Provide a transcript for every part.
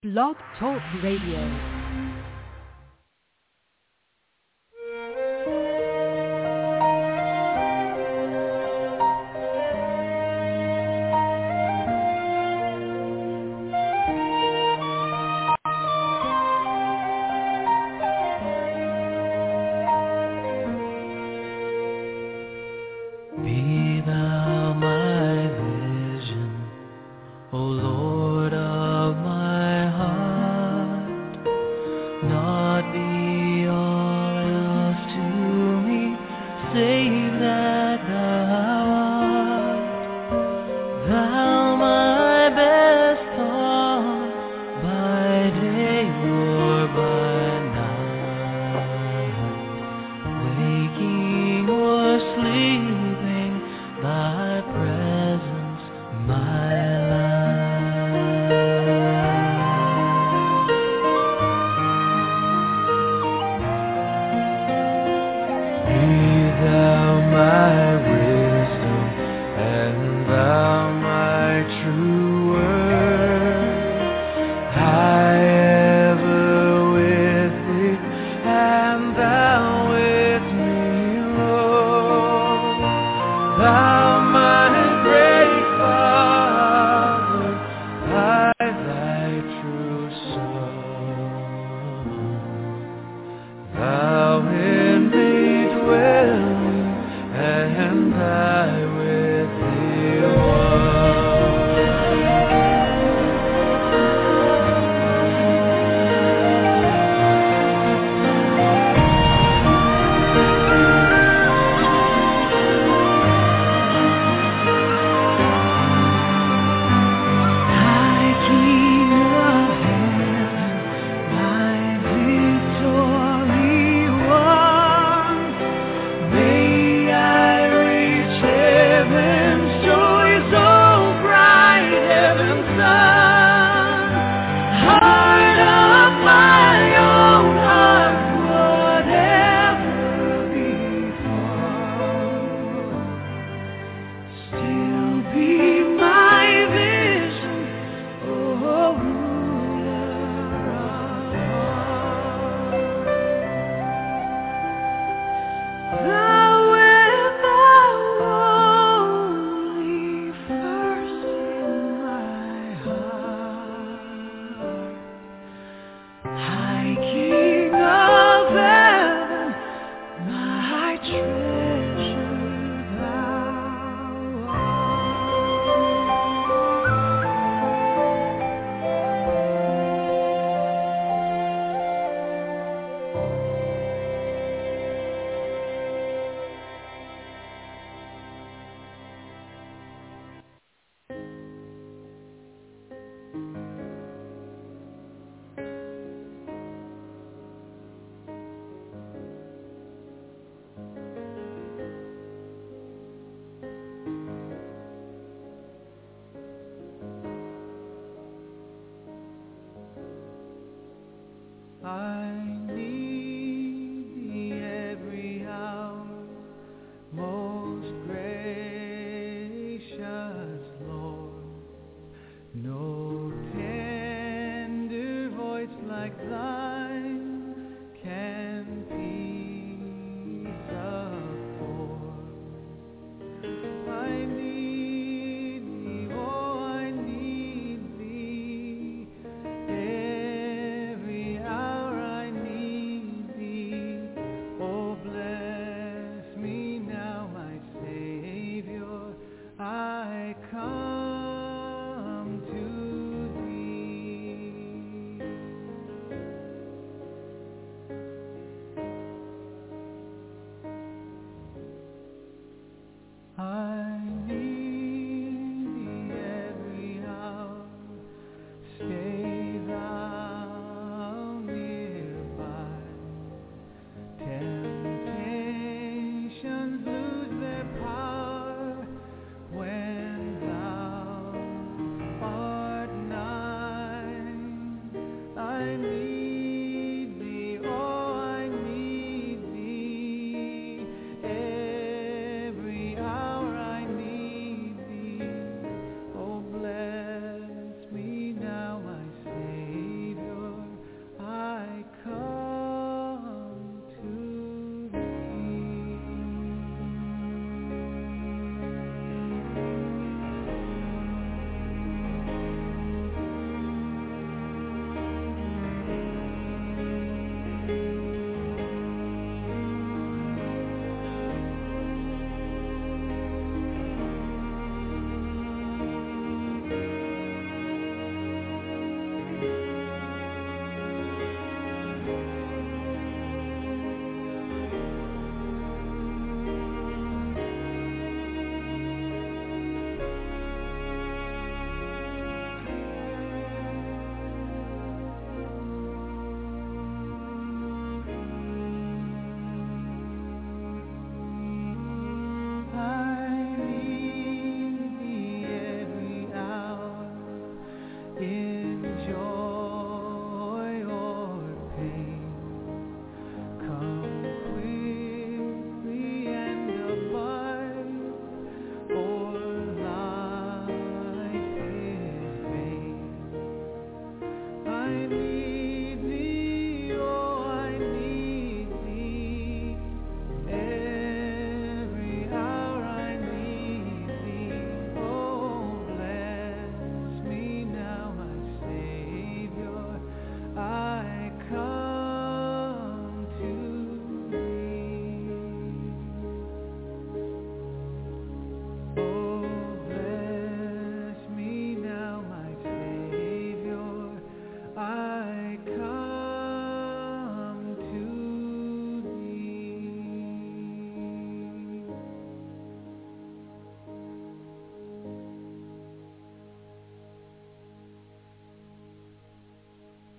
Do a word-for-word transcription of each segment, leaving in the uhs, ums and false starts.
Blog Talk Radio. Every hour I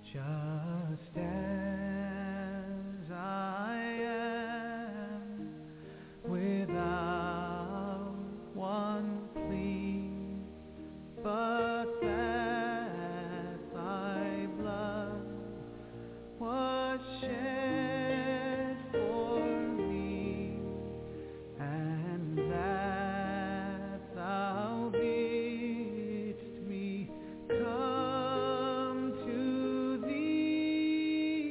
just as I am, without one plea, but that thy blood was shed for me, and that thou bidst me come to thee.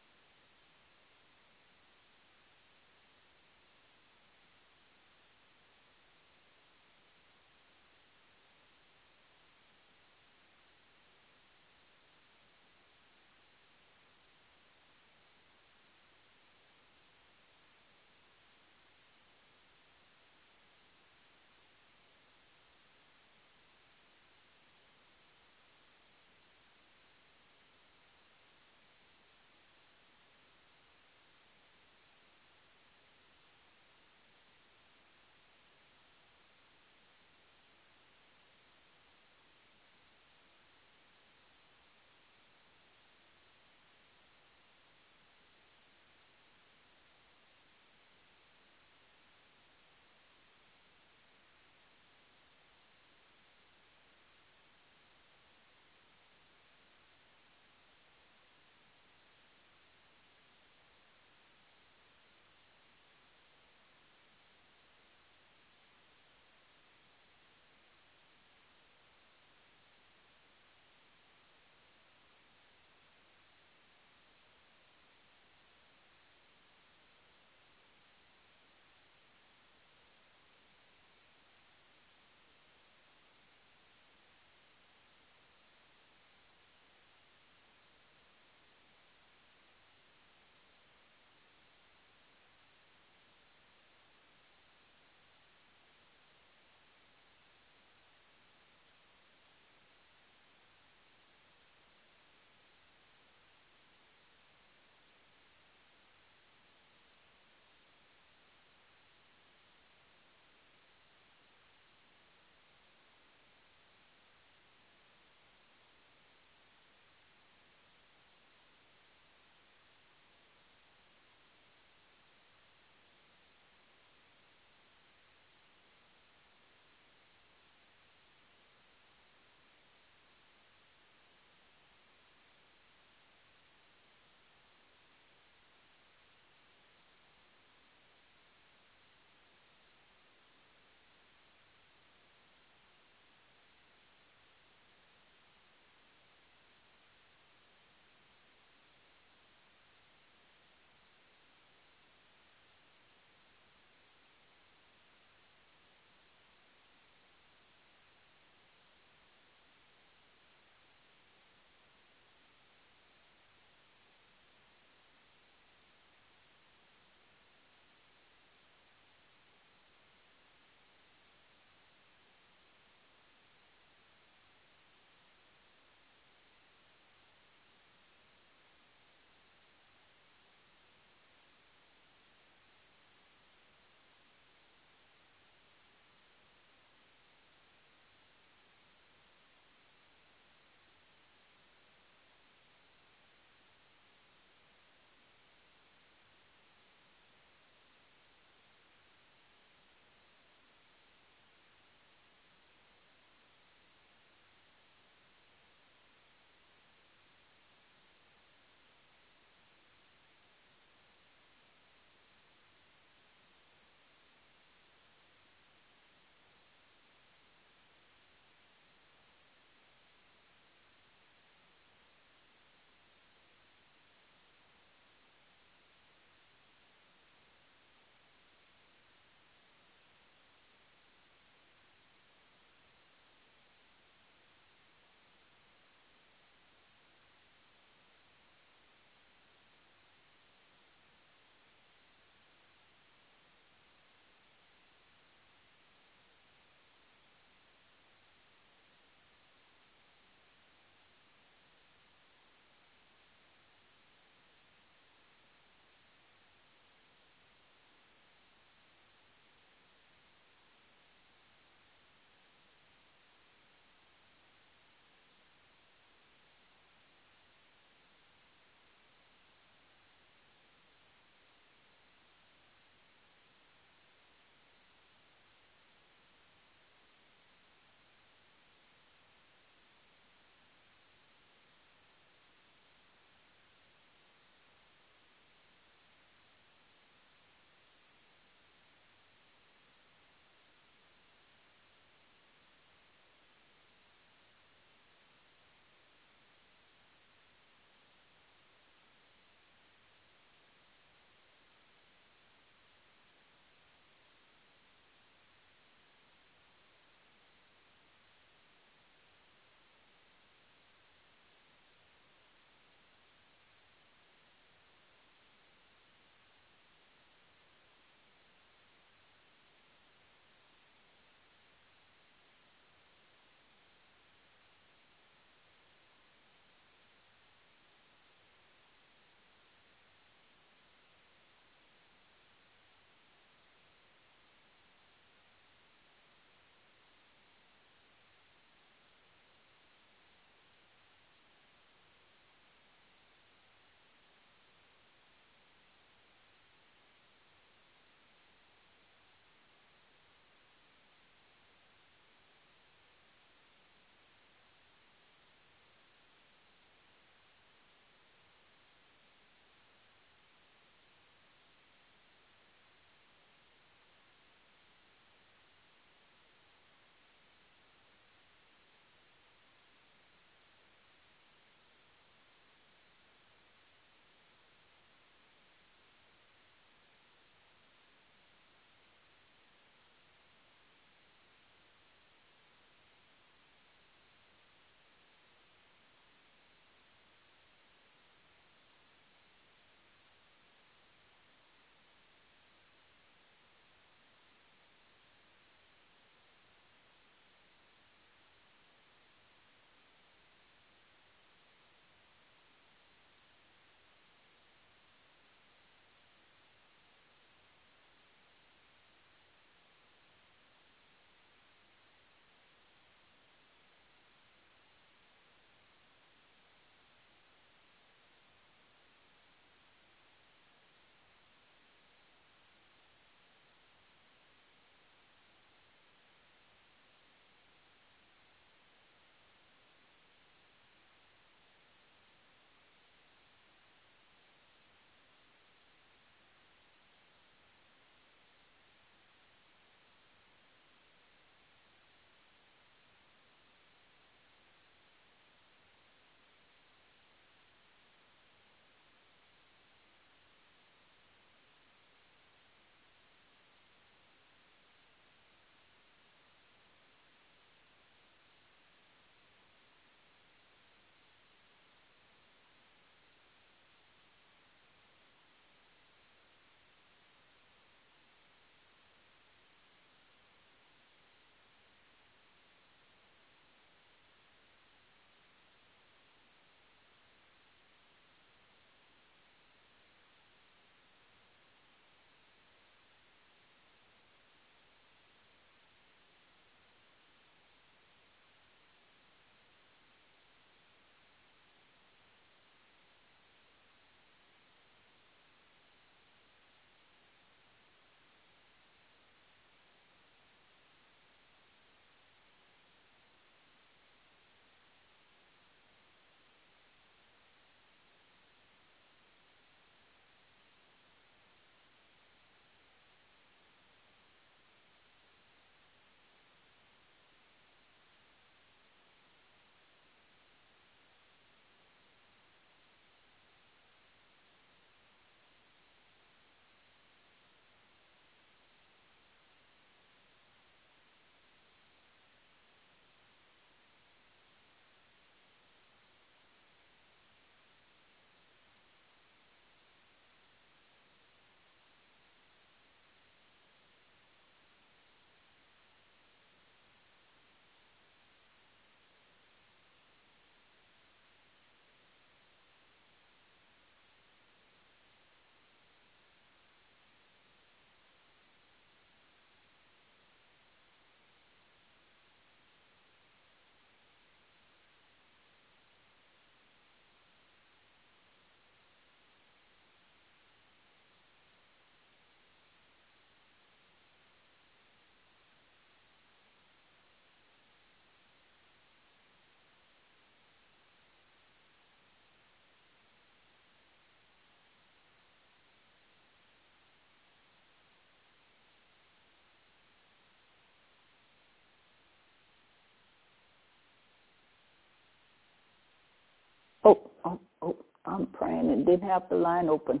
Oh, oh, oh, I'm praying and didn't have the line open.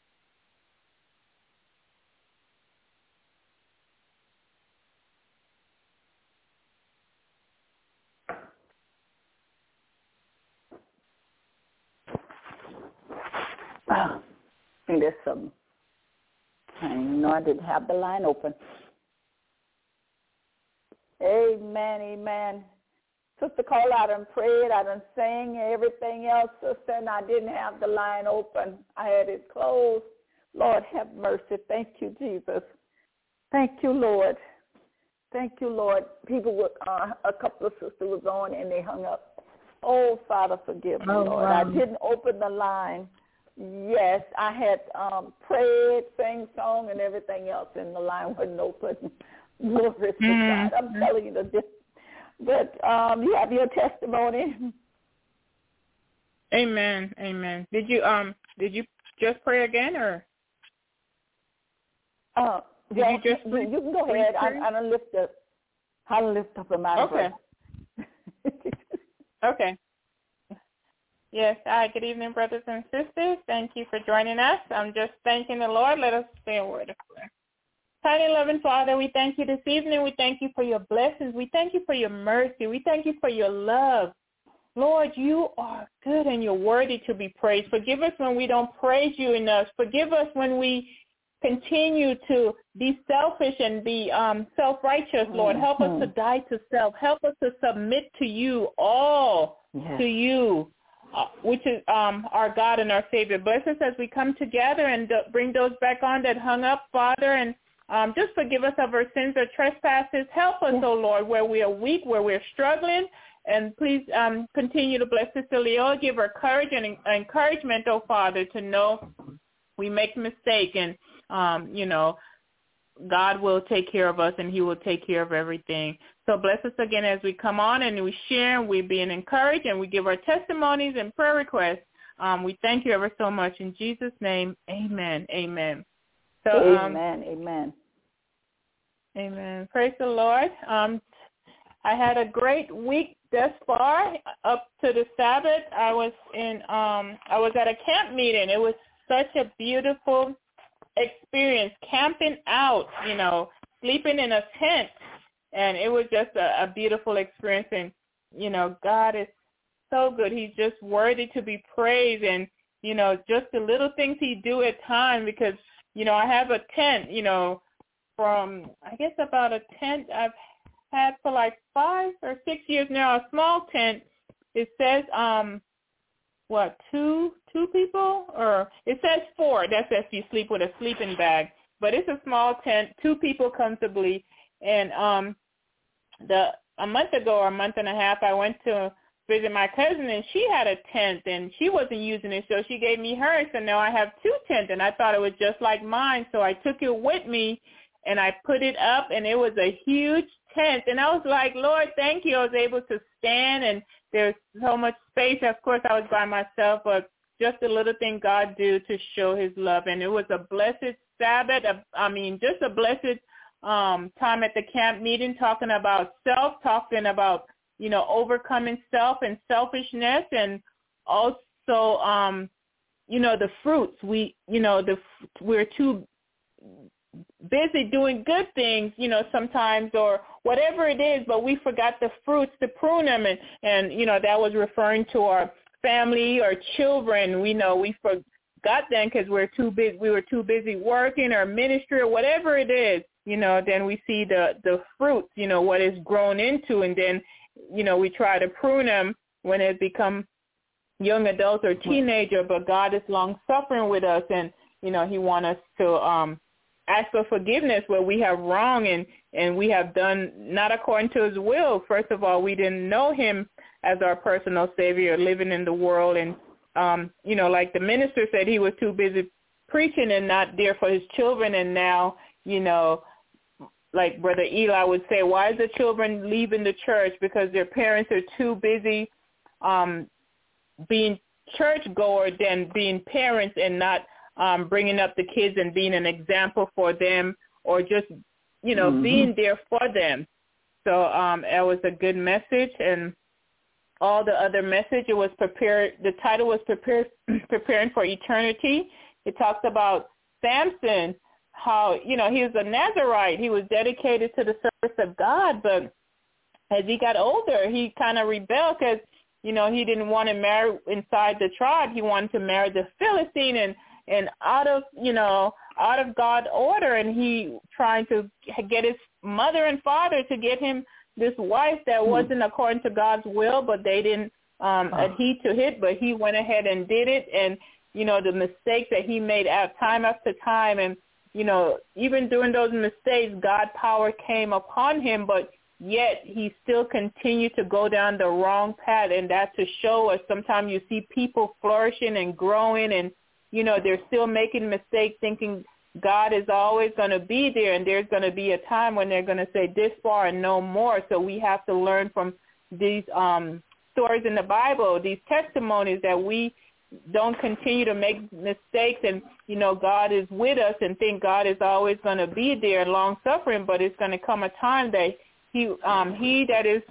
Ah, there's some. I know I didn't have the line open. Amen, amen. Sister called out and prayed. I done sang everything else, sister, and I didn't have the line open. I had it closed. Lord, have mercy. Thank you, Jesus. Thank you, Lord. Thank you, Lord. People were, uh, a couple of sisters was on, and they hung up. Oh, Father, forgive me, Oh, Lord. wow. I didn't open the line. Yes, I had um, prayed, sang song, and everything else, and the line wasn't open. Glory to Mm-hmm. God. I'm telling you the difference. But um, you have your testimony. Amen. Amen. Did you um did you just pray again or? Uh, Did well, you just you, you can go ahead. I, I don't lift up. I don't lift up a mind. Okay. Okay. Yes. Hi. Good evening, brothers and sisters. Thank you for joining us. I'm just thanking the Lord. Let us say a word of prayer. Kind loving Father, we thank you this evening. We thank you for your blessings. We thank you for your mercy. We thank you for your love. Lord, you are good and you're worthy to be praised. Forgive us when we don't praise you enough. Forgive us when we continue to be selfish and be um, self-righteous, Lord. Help us to die to self. Help us to submit to you, all yes. to you, uh, which is um, our God and our Savior. Bless us as we come together and uh, bring those back on that hung up, Father, and Um, just forgive us of our sins or trespasses. Help us, O Lord, where we are weak, where we're struggling. And please um, continue to bless Sister Leo. Give her courage and encouragement, oh, Father, to know we make a mistake. And, um, you know, God will take care of us and he will take care of everything. So bless us again as we come on and we share and we being encouraged and we give our testimonies and prayer requests. Um, we thank you ever so much. In Jesus' name, amen, amen. So, um, amen, amen. Amen. Praise the Lord. Um, I had a great week thus far up to the Sabbath. I was in, um, I was at a camp meeting. It was such a beautiful experience, camping out, you know, sleeping in a tent. And it was just a, a beautiful experience. And, you know, God is so good. He's just worthy to be praised. And, you know, just the little things he do at times because, you know, I have a tent, you know, from, I guess about a tent I've had for like five or six years now, a small tent. It says, um, what, two two people? Or it says four. That's if you sleep with a sleeping bag. But it's a small tent, two people comfortably. And um, the a month ago or a month and a half, I went to visit my cousin, and she had a tent, and she wasn't using it, so she gave me hers. So now I have two tents, and I thought it was just like mine. So I took it with me, and I put it up, and it was a huge tent. And I was like, Lord, thank you. I was able to stand, and there's so much space. Of course, I was by myself, but just a little thing God do to show his love. And it was a blessed Sabbath. I mean, just a blessed um, time at the camp meeting, talking about self, talking about, you know, overcoming self and selfishness, and also, um, you know, the fruits. We, you know, the we're too busy doing good things, you know, sometimes, or whatever it is, but we forgot the fruits to prune them, and, and you know, that was referring to our family or children. We know we forgot them because we're too busy. We were too busy working or ministry or whatever it is, you know. Then we see the the fruits, you know, what is grown into, and then, you know, we try to prune them when it become young adults or teenager, but God is long suffering with us, and, you know, he wants us to um, ask for forgiveness where we have wrong and, and we have done not according to his will. First of all, we didn't know him as our personal Savior, living in the world. And, um, you know, like the minister said, he was too busy preaching and not there for his children. And now, you know, like Brother Eli would say, why is the children leaving the church? Because their parents are too busy um, being churchgoer than being parents, and not um, bringing up the kids and being an example for them, or just, you know, mm-hmm. being there for them. So um, it was a good message, and all the other message. It was prepared. The title was prepared, preparing for eternity. It talks about Samson, how, you know, he was a Nazarite. He was dedicated to the service of God, but as he got older, he kind of rebelled because, you know, he didn't want to marry inside the tribe. He wanted to marry the Philistine, and, and out of, you know, out of God's order, and he trying to get his mother and father to get him this wife that mm-hmm. wasn't according to God's will, but they didn't um, oh. adhere to it, but he went ahead and did it, and, you know, the mistakes that he made out time after time, and, you know, even during those mistakes, God's power came upon him, but yet he still continued to go down the wrong path, and that to show us sometimes you see people flourishing and growing, and, you know, they're still making mistakes thinking God is always going to be there, and there's going to be a time when they're going to say this far and no more. So we have to learn from these um, stories in the Bible, these testimonies, that we don't continue to make mistakes, and, you know, God is with us, and think God is always going to be there, long-suffering, but it's going to come a time that He, um, he that is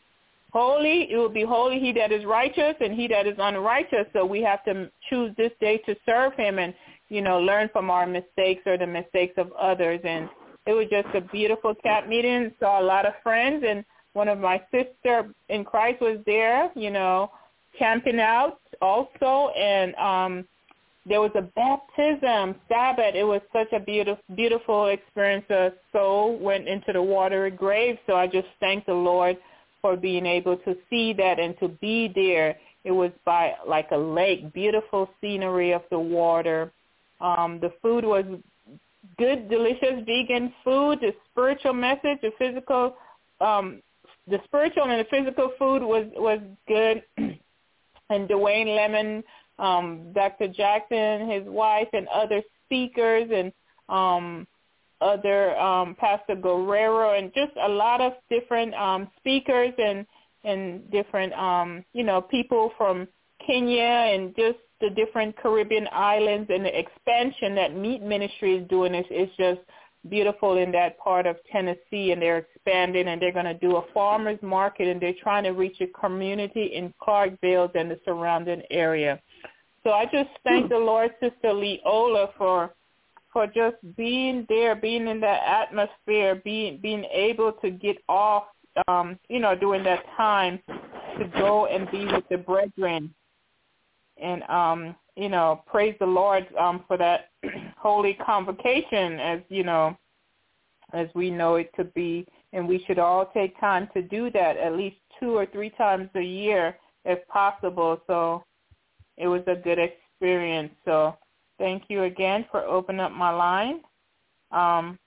holy, it will be holy, he that is righteous, and he that is unrighteous. So we have to choose this day to serve him and, you know, learn from our mistakes or the mistakes of others. And it was just a beautiful camp meeting. Saw a lot of friends, and one of my sister in Christ was there, you know, camping out also. And um, there was a baptism, Sabbath. It was such a beautiful, beautiful experience. A soul went into the watery grave. So I just thank the Lord for being able to see that and to be there. It was by like a lake, beautiful scenery of the water. Um, the food was good, delicious vegan food. The spiritual message, the physical, um, the spiritual and the physical food was was good. And Dwayne Lemon, um, Doctor Jackson, his wife, and other speakers, and um, other um, Pastor Guerrero, and just a lot of different um, speakers and and different um, you know, people from Kenya and just the different Caribbean islands, and the expansion that Meat Ministry is doing is, is just beautiful in that part of Tennessee, and they're expanding, and they're going to do a farmers market, and they're trying to reach a community in Clarkville and the surrounding area. So I just thank the Lord, Sister Leola, for for just being there, being in that atmosphere, being being able to get off, um, you know, during that time to go and be with the brethren. And, um, you know, praise the Lord um, for that holy convocation, as, you know, as we know it to be. And we should all take time to do that at least two or three times a year if possible. So it was a good experience. So thank you again for opening up my line. Um,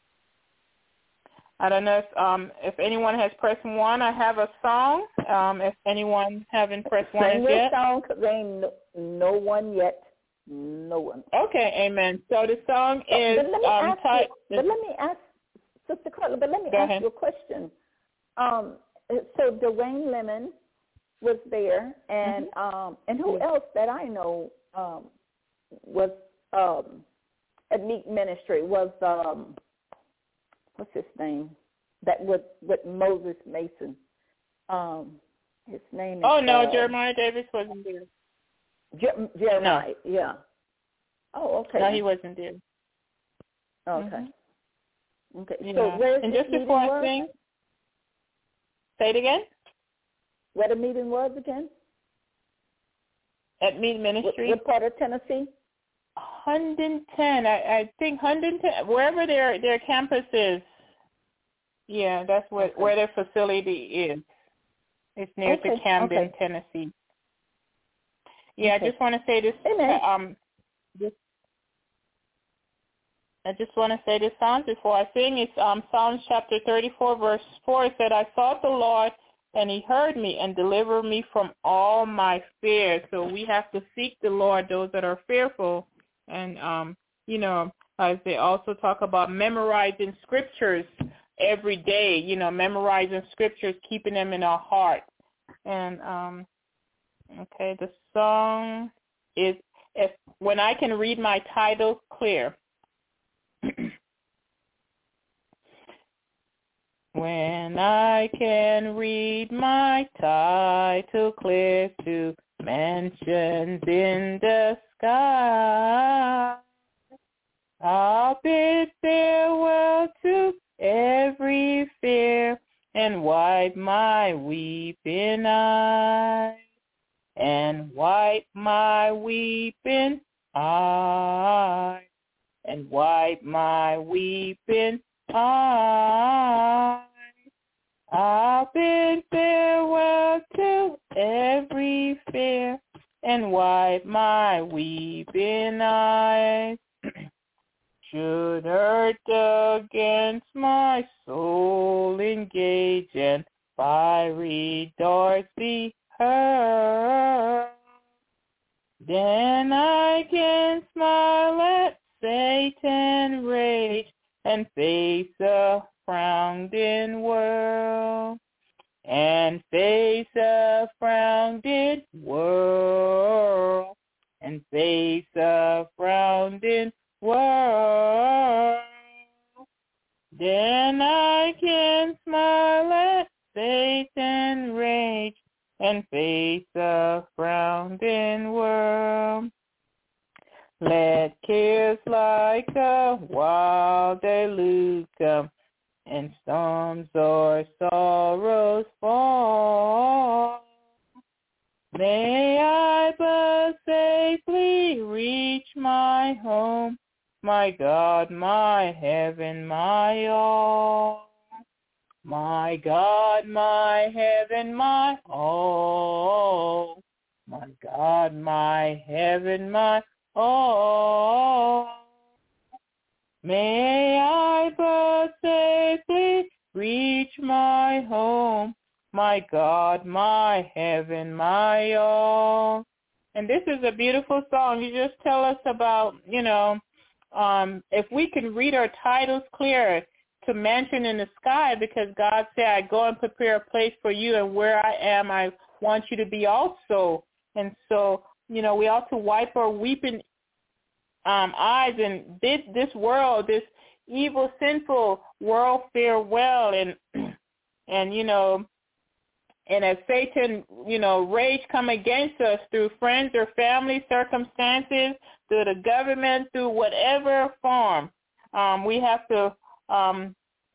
I don't know if um, if anyone has pressed one. I have a song. Um, if anyone haven't pressed one Sing yet. your song, because there ain't no, no one yet. No one. Okay, amen. So the song So, is but let me um, ask tied. you, But let me ask, Sister Carla, but let me Go ask ahead. you a question. Um, so Dwayne Lemon was there, and mm-hmm. um, and who else that I know um, was um, at Meat Ministry was um, what's his name? That with with Moses Mason. Um, his name is. Oh no, uh, Jeremiah Davis wasn't there. Jer- Jeremiah, no. yeah. Oh, okay. No, he wasn't there. Okay. Mm-hmm. Okay. Yeah. So where's and this just before meeting I was? sing, say it again. Where the meeting was again? At Meat Ministry. What, what part of Tennessee? one hundred ten. I, I think one hundred ten. Wherever their their campus is. Yeah, that's what okay. where their facility is. It's near okay. to Camden, okay. Tennessee. Yeah, okay. I just want to say this. Amen. Um, this. I just want to say this song before I sing. It's um, Psalms chapter thirty-four, verse four. It said, I sought the Lord, and he heard me and delivered me from all my fears. So we have to seek the Lord, those that are fearful. And, um, you know, as they also talk about memorizing scriptures every day, you know, memorizing scriptures, keeping them in our heart. And, um, okay, the song is if When I Can Read My Title Clear. when I can read my title clear to mansions in the sky. I'll bid farewell to every fear and wipe my weeping eyes, and wipe my weeping eyes, and wipe my weeping eyes. I'll bid farewell to every fear and wipe my weeping eyes. Should hurt against my soul engage and fiery darts be hurled, then I can smile at Satan's rage and face a frowning world, and face a frowning world, and face a frowning world. Then I can smile at Satan's rage and face a frowning world. Let cares like a wild deluge come, and storms or sorrows fall. May I but safely reach my home, my God, my heaven, my all. My God, my heaven, my all. My God, my heaven, my all. May I but safely reach my home, my God, my heaven, my all. And this is a beautiful song. You just tell us about, you know, um, if we can read our titles clear, to mansion in the sky, because God said, I go and prepare a place for you, and where I am, I want you to be also. And so, you know, we ought to wipe our weeping um, eyes and bid this world, this evil, sinful world farewell. And, and you know, and as Satan, you know, rage come against us through friends or family circumstances, through the government, through whatever form, um, we have to um,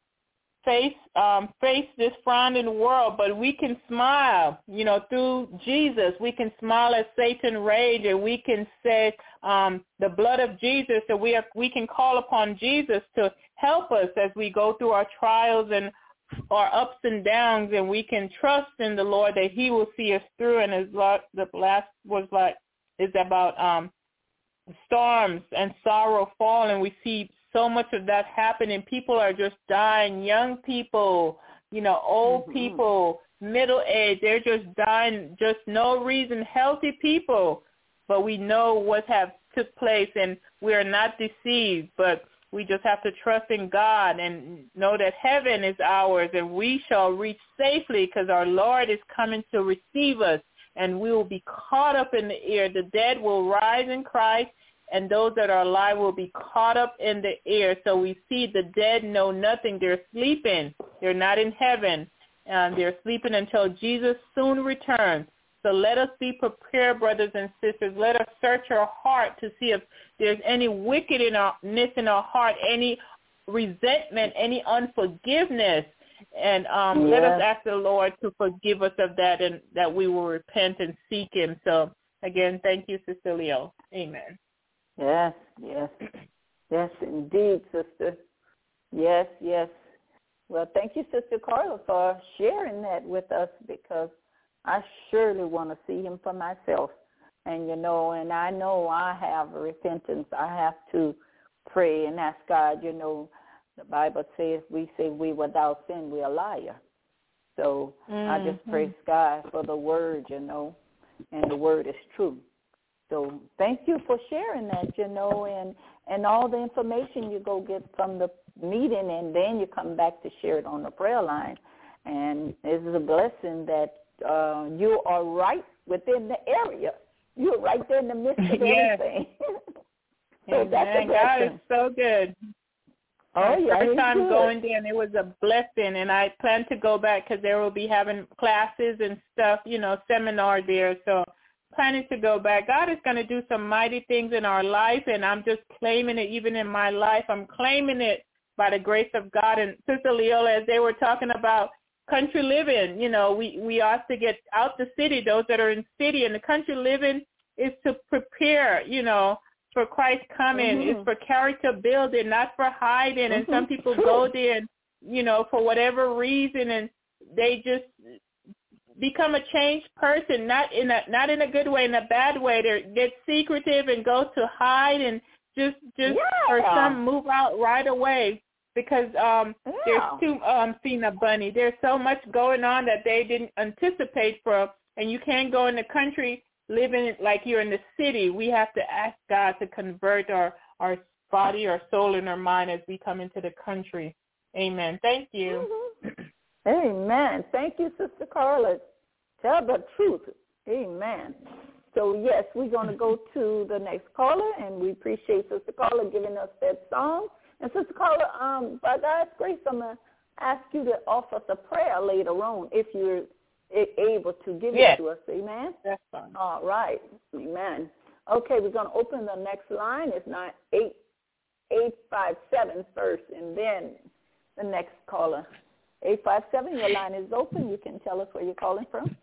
face um, face this frowning world. But we can smile, you know, through Jesus. We can smile at Satan's rage, and we can say um, the blood of Jesus. So we are, we can call upon Jesus to help us as we go through our trials and our ups and downs, and we can trust in the Lord that He will see us through. And as the last was like is about um, storms and sorrow fall, and we see so much of that happening. People are just dying. Young people, you know, old mm-hmm. people, middle age, they're just dying, just no reason. Healthy people, but we know what have took place, and we are not deceived. But we just have to trust in God and know that heaven is ours, and we shall reach safely, because our Lord is coming to receive us, and we will be caught up in the air. The dead will rise in Christ, and those that are alive will be caught up in the air. So we see the dead know nothing. They're sleeping. They're not in heaven. Um, they're sleeping until Jesus soon returns. So let us be prepared, brothers and sisters. Let us search our heart to see if there's any wickedness in our heart, any resentment, any unforgiveness. And um, yes. let us ask the Lord to forgive us of that, and that we will repent and seek Him. So, again, thank you, Sister Leo. Amen. Yes, yes. Yes, indeed, sister. Yes, yes. Well, thank you, Sister Carla, for sharing that with us, because I surely want to see Him for myself. And, you know, and I know I have repentance. I have to pray and ask God. You know, the Bible says we say we without sin, we're a liar. So mm-hmm. I just praise God for the word, you know, and the word is true. So thank you for sharing that, you know, and, and all the information you go get from the meeting, and then you come back to share it on the prayer line. And it's a blessing that uh, you are right within the area. You're right there in the midst of yes. everything. So that's a blessing. God is so good. Oh, My yeah, first he's time good. going there, and it was a blessing, and I plan to go back because they will be having classes and stuff, you know, seminar there, so planning to go back. God is going to do some mighty things in our life, and I'm just claiming it even in my life. I'm claiming it by the grace of God. And Sister Leola, as they were talking about country living, you know, we, we ought to get out the city, those that are in city, and the country living is to prepare, you know, for Christ's coming. Mm-hmm. It's for character building, not for hiding. Mm-hmm. And some people True. go there and, you know, for whatever reason, and they just become a changed person, not in a not in a good way, in a bad way. They get secretive and go to hide and just just Yeah. or some move out right away because um Yeah. there's too um seen a bunny. There's so much going on that they didn't anticipate for, and you can't go in the country living like you're in the city. We have to ask God to convert our our body, our soul, and our mind as we come into the country. Amen. Thank you. Mm-hmm. Amen. Thank you, Sister Carla. Tell the truth. Amen. So, yes, we're going to go to the next caller, and we appreciate Sister Carla giving us that song. And Sister Carla, um, by God's grace, I'm going to ask you to offer us a prayer later on if you're able to give Yes. it to us. Amen? That's fine. All right. Amen. Okay, we're going to open the next line. It's nine eight eight five seven first, and then the next caller. eight five seven, your line is open. You can tell us where you're calling from.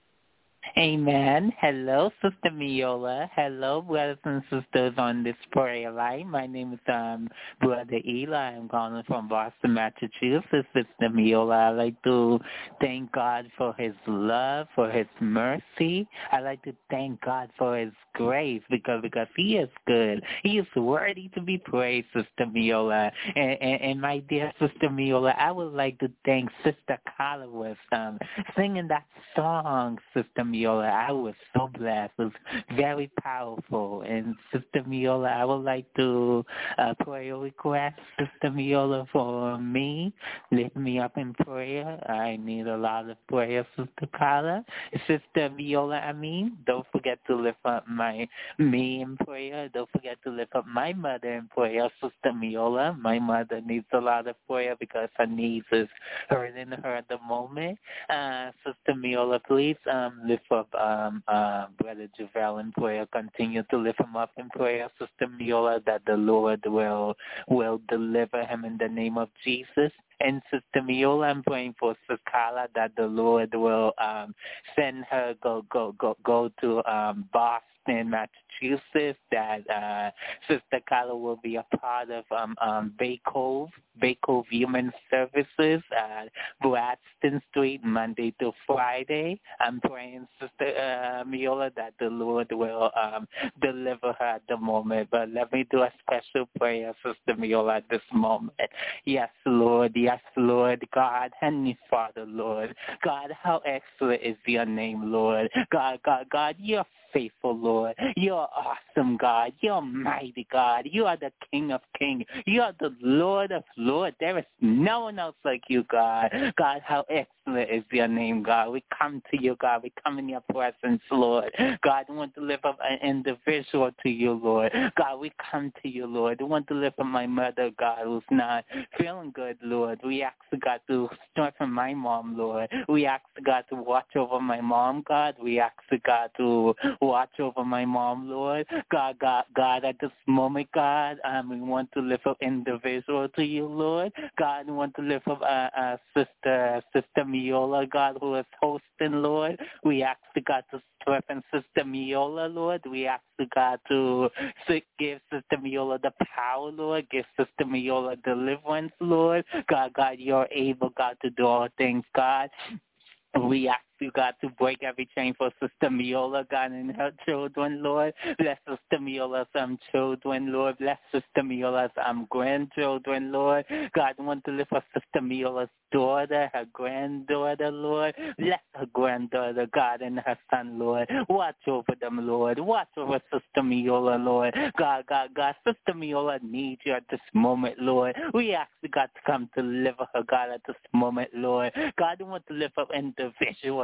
Amen. Hello, Sister Miola. Hello, brothers and sisters on this prayer line. My name is um, Brother Eli. I'm calling from Boston, Massachusetts. Sister Miola, I'd like to thank God for his love, for his mercy. I'd like to thank God for his grace because because he is good. He is worthy to be praised, Sister Miola. And, and, and my dear Sister Miola, I would like to thank Sister Carla with um, singing that song, Sister Miola. I was so blessed. It was very powerful. And Sister Miola, I would like to uh, pray a request, Sister Miola, for me. Lift me up in prayer. I need a lot of prayer, Sister Carla. Sister Miola, I mean, don't forget to lift up my me in prayer. Don't forget to lift up my mother in prayer, Sister Miola. My mother needs a lot of prayer because her knees is hurting her at the moment. Uh, Sister Miola, please um, lift up um, uh, Brother Javel in prayer. Continue to lift him up in prayer, Sister Miola, that the Lord will will deliver him in the name of Jesus. And Sister Miola, I'm praying for Sister Carla that the Lord will um, send her go go go go to um, Boston, Massachusetts. That uh, Sister Carla will be a part of um, um, Bay Cove, Bay Cove Human Services, uh, Braxton Street, Monday to Friday. I'm praying, Sister uh, Miola, that the Lord will um, deliver her at the moment. But let me do a special prayer, Sister Miola, at this moment. Yes, Lord. Yes, Lord. God, Heavenly Father, Lord. God, how excellent is your name, Lord. God, God, God, you're faithful, Lord. You're awesome, God. You're mighty, God. You are the King of kings. You are the Lord of lords. There is no one else like you, God. God, how excellent is your name, God. We come to you, God. We come in your presence, Lord. God, we want to lift up an individual to you, Lord. God, we come to you, Lord. We want to lift up my mother, God, who's not feeling good, Lord. We ask God to strengthen my mom, Lord. We ask God to watch over my mom, God. We ask God to watch over my mom, Lord. God, God, God, at this moment, God, um, we want to lift up individual to you, Lord. God, we want to lift up uh, uh, Sister Sister Miola, God, who is hosting, Lord. We ask God to strengthen Sister Miola, Lord. We ask God to give Sister Miola the power, Lord. Give Sister Miola deliverance, Lord. God, God, you're able, God, to do all things, God. We ask you, God, to break every chain for Sister Miola, God, and her children, Lord. Bless Sister Miola's um, children, Lord. Bless Sister Miola's um, grandchildren, Lord. God, I want to lift up Sister Miola's daughter, her granddaughter, Lord. Bless her granddaughter, God, and her son, Lord. Watch over them, Lord. Watch over Sister Miola, Lord. God, God, God, Sister Miola needs you at this moment, Lord. We ask you, God, to come deliver her, God, at this moment, Lord. God, I want to lift up individuals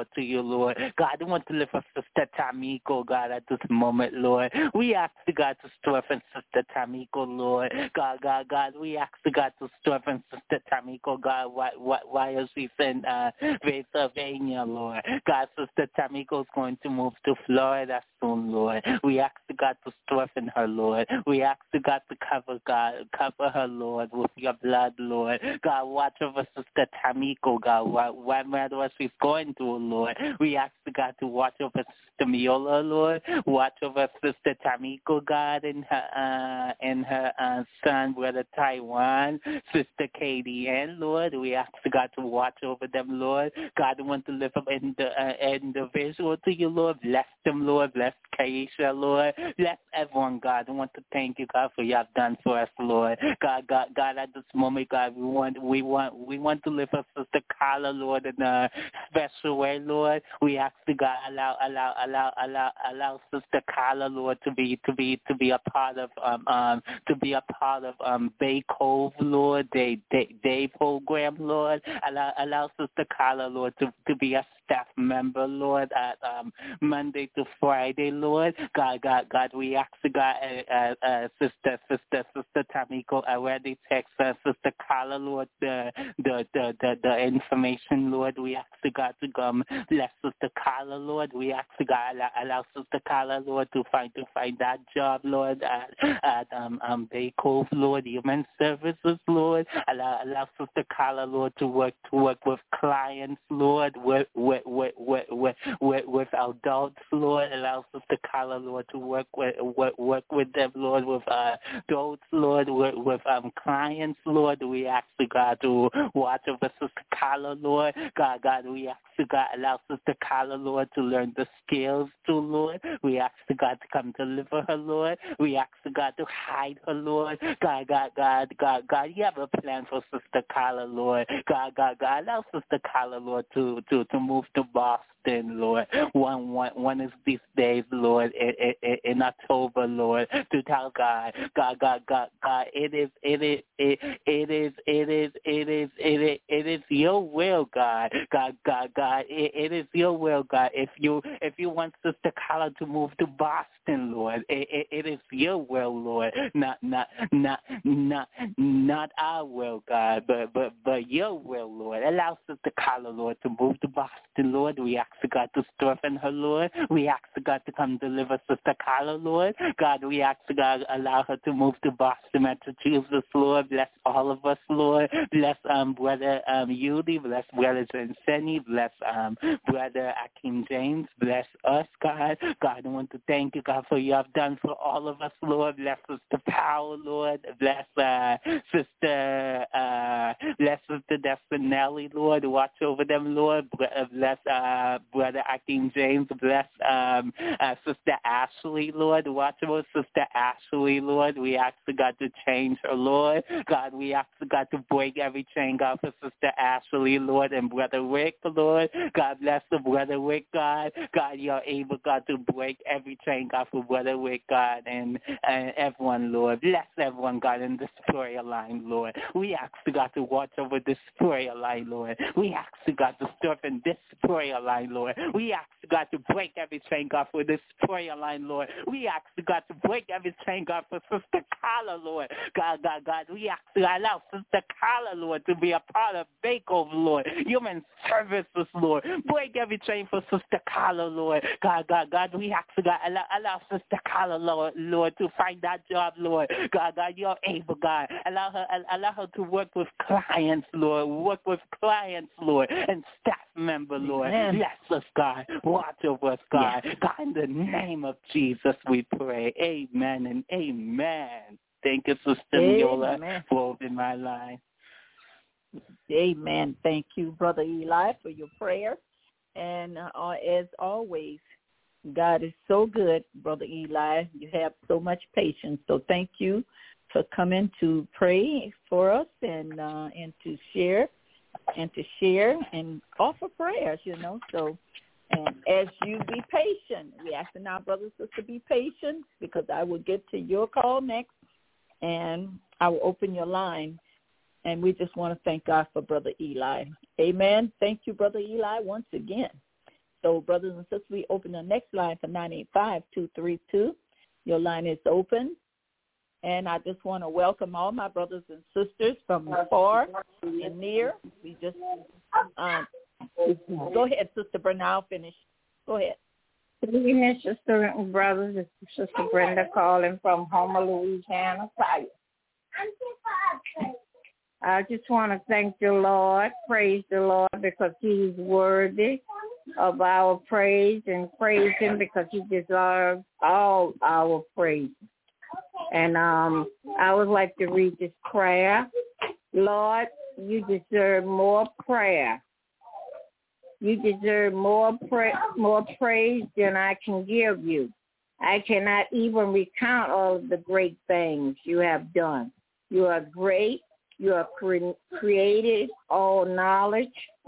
Lord, to you, Lord. God, I want to lift up Sister Tamiko, God, at this moment, Lord. We ask the God to strengthen Sister Tamiko, Lord. God, God, God, we ask the God to strengthen Sister Tamiko, God, while, while she's in uh, Pennsylvania, Lord. God, Sister Tamiko is going to move to Florida soon, Lord. We ask the God to strengthen her, Lord. We ask the God to cover, God, cover her, Lord, with your blood, Lord. God, watch over Sister Tamiko, God, what matter what she's going through, Lord. We ask the God to watch over Sister Miola, Lord. Watch over Sister Tamiko, God, and her uh, and her uh, son, Brother Taiwan, Sister Katie, and Lord, we ask the God to watch over them, Lord. God, I want to lift up in the uh, individual to you, Lord. Bless them, Lord. Bless Kaisha, Lord. Bless everyone, God. I want to thank you, God, for you have done for us, Lord. God, God, God, at this moment, God, we want, we want, we want to lift up Sister Carla, Lord, in a special way, Lord. We ask the God, allow, allow, allow, allow, allow Sister Carla, Lord, to be, to be, to be a part of, um, um, to be a part of, um, Bay Cove, Lord, day, day, day program, Lord. Allow, allow Sister Carla, Lord, to, to be a staff member, Lord, at um, Monday to Friday, Lord. God, God, God, we ask God, uh, uh, uh, Sister, Sister, Sister Tamiko already text uh, Sister Carla, Lord, the, the, the, the, the information, Lord. We ask God to come bless Sister Carla, Lord. We ask God, allow, allow Sister Carla, Lord, to find to find that job, Lord, at, at um, um, Bay Cove, Lord, Human Services, Lord. Allow, allow Sister Carla, Lord, to work to work with clients, Lord, with with with with with, with, with adults, Lord. Allow Sister Carla, Lord, to work with work, work with them, Lord, with uh, adults, Lord, with, with um clients, Lord. We ask God to watch over Sister Carla, Lord. God, God, we ask God, allow Sister Carla, Lord, to learn the skills too, Lord. We ask God to come deliver her, Lord. We ask God to hide her, Lord. God, God, God, God, God, you have a plan for Sister Carla, Lord. God, God, God, allow Sister Carla, Lord, to, to, to move to Boston. Lord, one, one, one is these days, Lord, in, in, in October, Lord, to tell God, God, God, God, God, it is, it is, it, it is, it is, it is, it is, it is your will, God, God, God, God, it, it is your will, God. If you, if you want Sister Carla to move to Boston, Lord, it, it, it is your will, Lord, not, not, not, not, not our will, God, but, but, but your will, Lord. Allow Sister Carla, Lord, to move to Boston, Lord. We ask God to strengthen her, Lord. We ask God to come deliver Sister Carla, Lord. God, we ask God allow her to move to Boston, Massachusetts, Lord. Bless all of us, Lord. Bless um brother um Yudi. Bless brother Jensen. Bless um brother Akeem James. Bless us, God. God, I want to thank you, God, for you have done for all of us, Lord. Bless Sister Powell, Lord. Bless uh Sister uh bless Sister Destinelli, Lord. Watch over them, Lord. Bless uh Brother Akeem James. Bless um, uh, Sister Ashley, Lord. Watch over Sister Ashley, Lord. We ask God to change her, Lord. God, we ask God to break every chain, God, for Sister Ashley, Lord, and Brother Rick, Lord. God bless the Brother Rick, God. God, you're able, God, to break every chain, God, for Brother Rick, God, and, and everyone, Lord. Bless everyone, God, in this prayer line, Lord. We ask God to watch over this prayer line, Lord. We ask God to strengthen this prayer line, Lord. We ask God to break every chain, God, for this prayer line, Lord. We ask God to break every chain, God, for Sister Carla, Lord. God, God, God, we ask to allow Sister Carla, Lord, to be a part of Bay Cove, Lord. Human Services, Lord. Break every chain for Sister Carla, Lord. God, God, God, we ask God, allow, allow Sister Carla, Lord, Lord, to find that job, Lord. God, God, you're able, God. Allow her, allow her to work with clients, Lord. Work with clients, Lord, and staff member, Lord. Amen. Bless us, God. Watch over us, God. Yes. God, in the name of Jesus, we pray. Amen and amen. Thank you, Sister Miola, Amen. for opening my line. Amen. Thank you, Brother Eli, for your prayer. And uh, as always, God is so good, Brother Eli. You have so much patience. So thank you for coming to pray for us and uh, and to share and to share and offer prayers, you know. So, and as you be patient, we ask our brothers and sisters to be patient, because I will get to your call next, and I will open your line. And we just want to thank God for Brother Eli. Amen. Thank you, Brother Eli, once again. So, brothers and sisters, we open the next line for nine eight five, two three two. Your line is open. And I just want to welcome all my brothers and sisters from far and near. We just, um, go ahead, Sister Brenda, I'll finish. Go ahead. Good evening, Sister and brothers. This is Sister Brenda calling from Homer, Louisiana. I just want to thank the Lord, praise the Lord, because he's worthy of our praise, and praise him because he deserves all our praise. And um, I would like to read this prayer. Lord, you deserve more prayer. You deserve more pra- more praise than I can give you. I cannot even recount all of the great things you have done. You are great. You are cre- created all knowledge.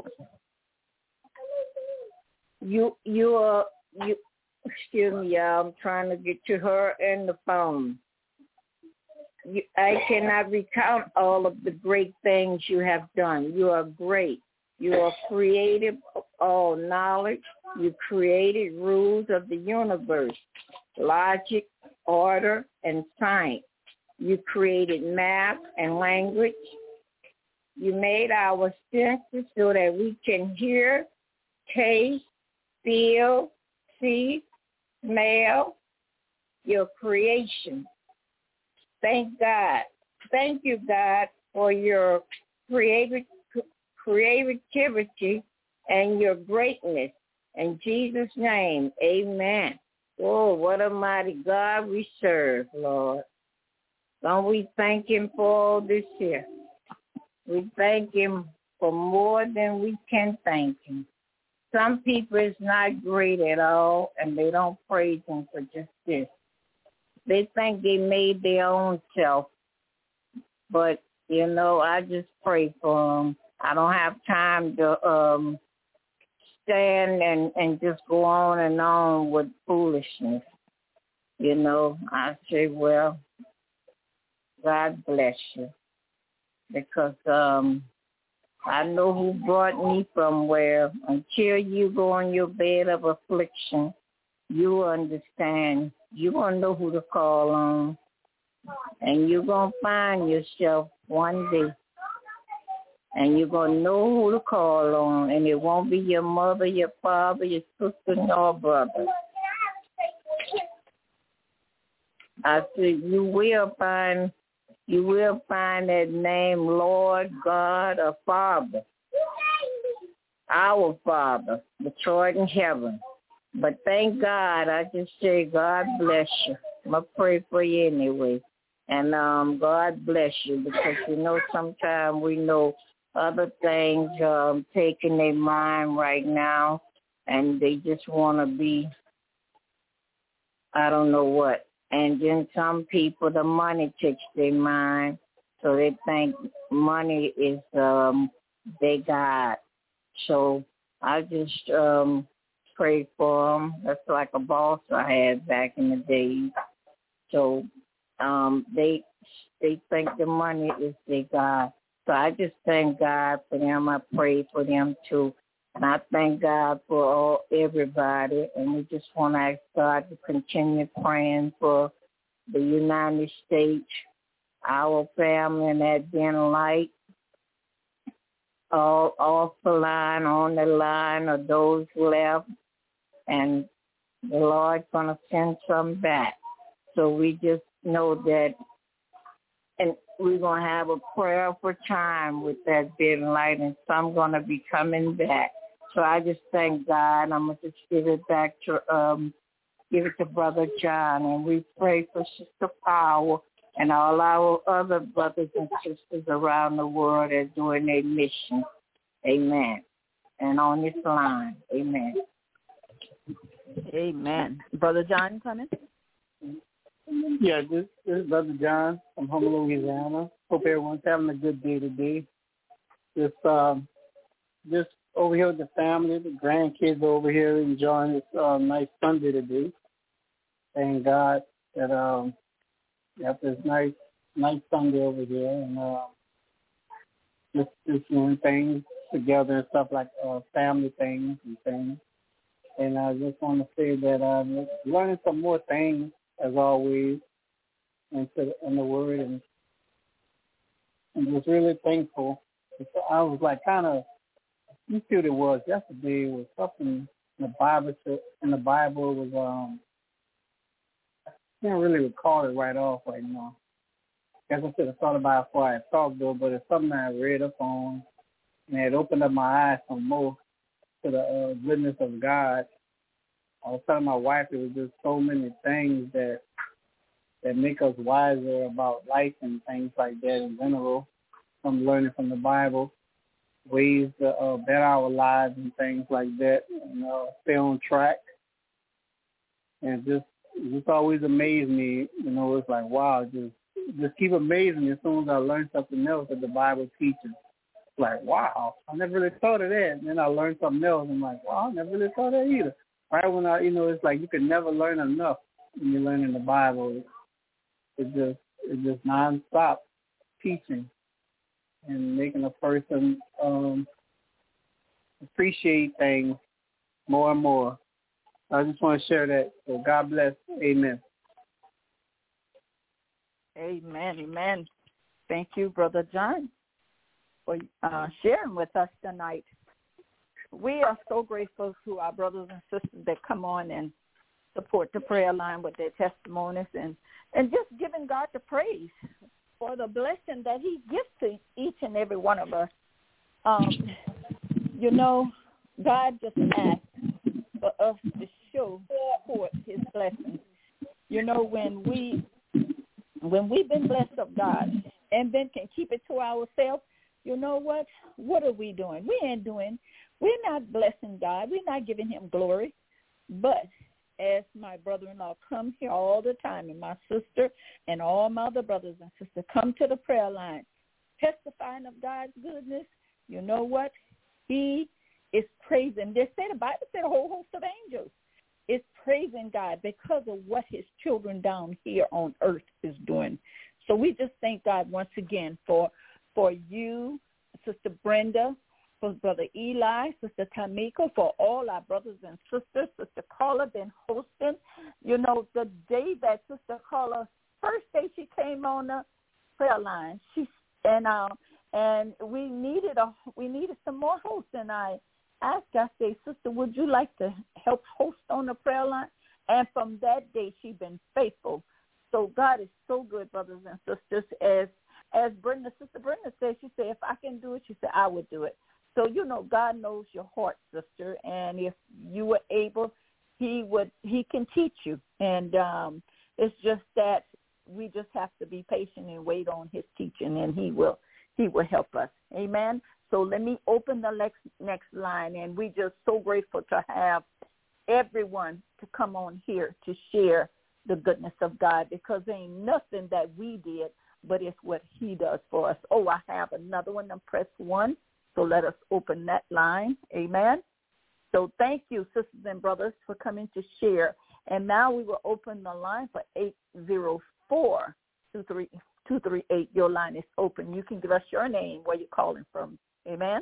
You you are you. Excuse me, y'all. I'm trying to get to her and the phone. You, I cannot recount all of the great things you have done. You are great. You are creative of all knowledge. You created rules of the universe, logic, order, and science. You created math and language. You made our senses so that we can hear, taste, feel, see, smell, your creation. Thank God. Thank you, God, for your creative creativity and your greatness. In Jesus' name, amen. Oh, what a mighty God we serve, Lord. Don't we thank him for all this here? We thank him for more than we can thank him. Some people is not great at all, and they don't praise him for just this. They think they made their own self. But, you know, I just pray for them. I don't have time to um, stand and, and just go on and on with foolishness. You know, I say, well, God bless you. Because um, I know who brought me from where. Until you go on your bed of affliction, you understand. You're going to know who to call on. And you're going to find yourself one day. And you're going to know who to call on. And it won't be your mother, your father, your sister, nor brother. I said, you will find, you will find that name, Lord God or Father. Our Father, which art in heaven. But thank God, I just say, God bless you. I'm going to pray for you anyway. And um, God bless you, because, you know, sometimes we know other things um, taking their mind right now, and they just want to be, I don't know what. And then some people, the money takes their mind, so they think money is um, their God. So I just um, pray for them. That's like a boss I had back in the day. So um, they they think the money is their God. So I just thank God for them. I pray for them too. And I thank God for all everybody. And we just want to ask God to continue praying for the United States, our family, and that being light, all off the line, on the line, or those left. And the Lord's going to send some back. So we just know that, and we're going to have a prayer for time with that being light, and some going to be coming back. So I just thank God. I'm going to just give it back to, um, give it to Brother John, and we pray for Sister Power and all our other brothers and sisters around the world that are doing their mission. Amen. And on this line, amen. Amen. Brother John coming? Yeah, this, this is Brother John from Homer, Louisiana. Hope everyone's having a good day today. Just, um, just over here with the family, the grandkids over here enjoying this uh, nice Sunday today. Thank God that um, we have this nice, nice Sunday over here, and uh, just just doing things together and stuff like uh, family things and things. And I just want to say that I'm learning some more things, as always, into in the Word, and I'm just really thankful. I was like kind of, you see what it was yesterday. It was something in the Bible. In the Bible, it was um, I can't really recall it right off right now. I guess I should have thought about it before I talked though, but it's something I read up on, and it opened up my eyes some more to the uh, goodness of God. I was telling my wife there was just so many things that that make us wiser about life and things like that in general. From learning from the Bible, ways to uh, better our lives and things like that, and uh, stay on track. And just just always amazed me. You know, it's like wow, just just keep amazing me as soon as I learn something else that the Bible teaches. Like wow, I never really thought of that. And then I learned something else. I'm like wow, I never really thought of that either. Right when I, you know, it's like you can never learn enough when you're learning the Bible. It's just it's just nonstop teaching and making a person um, appreciate things more and more. I just want to share that. So God bless. Amen. Amen. Amen. Thank you, Brother John, for uh, sharing with us tonight. We are so grateful to our brothers and sisters that come on and support the prayer line with their testimonies and, and just giving God the praise for the blessing that he gives to each and every one of us. Um, you know, God just asked for us to show forth his blessings. You know, when, we, when we've been blessed of God and then can keep it to ourselves, you know what? What are we doing? We ain't doing, we're not blessing God. We're not giving him glory. But as my brother-in-law come here all the time, and my sister and all my other brothers and sisters come to the prayer line, testifying of God's goodness, you know what? He is praising. They say the Bible said a whole host of angels is praising God because of what his children down here on earth is doing. So we just thank God once again for for you, Sister Brenda, for Brother Eli, Sister Tamika, for all our brothers and sisters. Sister Carla been hosting. You know, the day that Sister Carla, first day she came on the prayer line, she and uh, and we needed a we needed some more hosts, and I asked her, I said, Sister, would you like to help host on the prayer line? And from that day, she's been faithful. So God is so good, brothers and sisters. As as Brenda, Sister Brenda said, she said, if I can do it, she said, I would do it. So, you know, God knows your heart, sister, and if you were able, he would, he can teach you. And um, it's just that we just have to be patient and wait on his teaching, and he will, he will help us. Amen. So let me open the next, next line, and we just so grateful to have everyone to come on here to share the goodness of God, because there ain't nothing that we did, but it's what he does for us. Oh, I have another one. I'm press one. So let us open that line. Amen. So thank you, sisters and brothers, for coming to share. And now we will open the line for eight zero four, two three eight. Your line is open. You can give us your name, where you're calling from. Amen.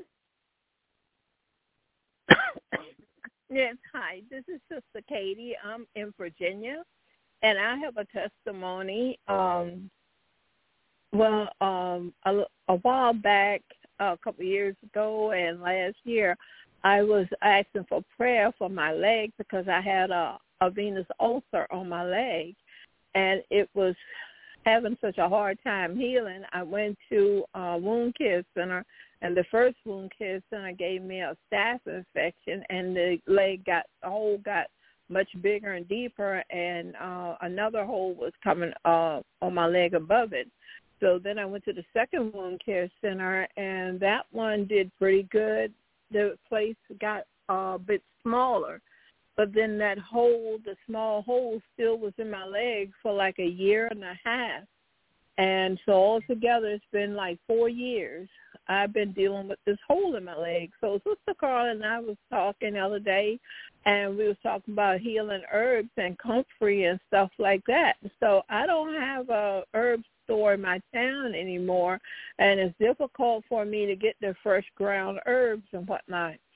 Yes, hi. This is Sister Katie. I'm in Virginia, and I have a testimony. Um, well, um, a, a while back, a couple of years ago and last year, I was asking for prayer for my leg because I had a, a venous ulcer on my leg, and it was having such a hard time healing. I went to a wound care center, and the first wound care center gave me a staph infection, and the leg got, the hole got much bigger and deeper, and uh, another hole was coming uh, on my leg above it. So then I went to the second wound care center, and that one did pretty good. The place got a bit smaller, but then that hole, the small hole, still was in my leg for like a year and a half. And so altogether, it's been like four years I've been dealing with this hole in my leg. So Sister Carla and I was talking the other day, and we was talking about healing herbs and comfrey and stuff like that. So I don't have a herb store in my town anymore, and it's difficult for me to get the fresh ground herbs and whatnot.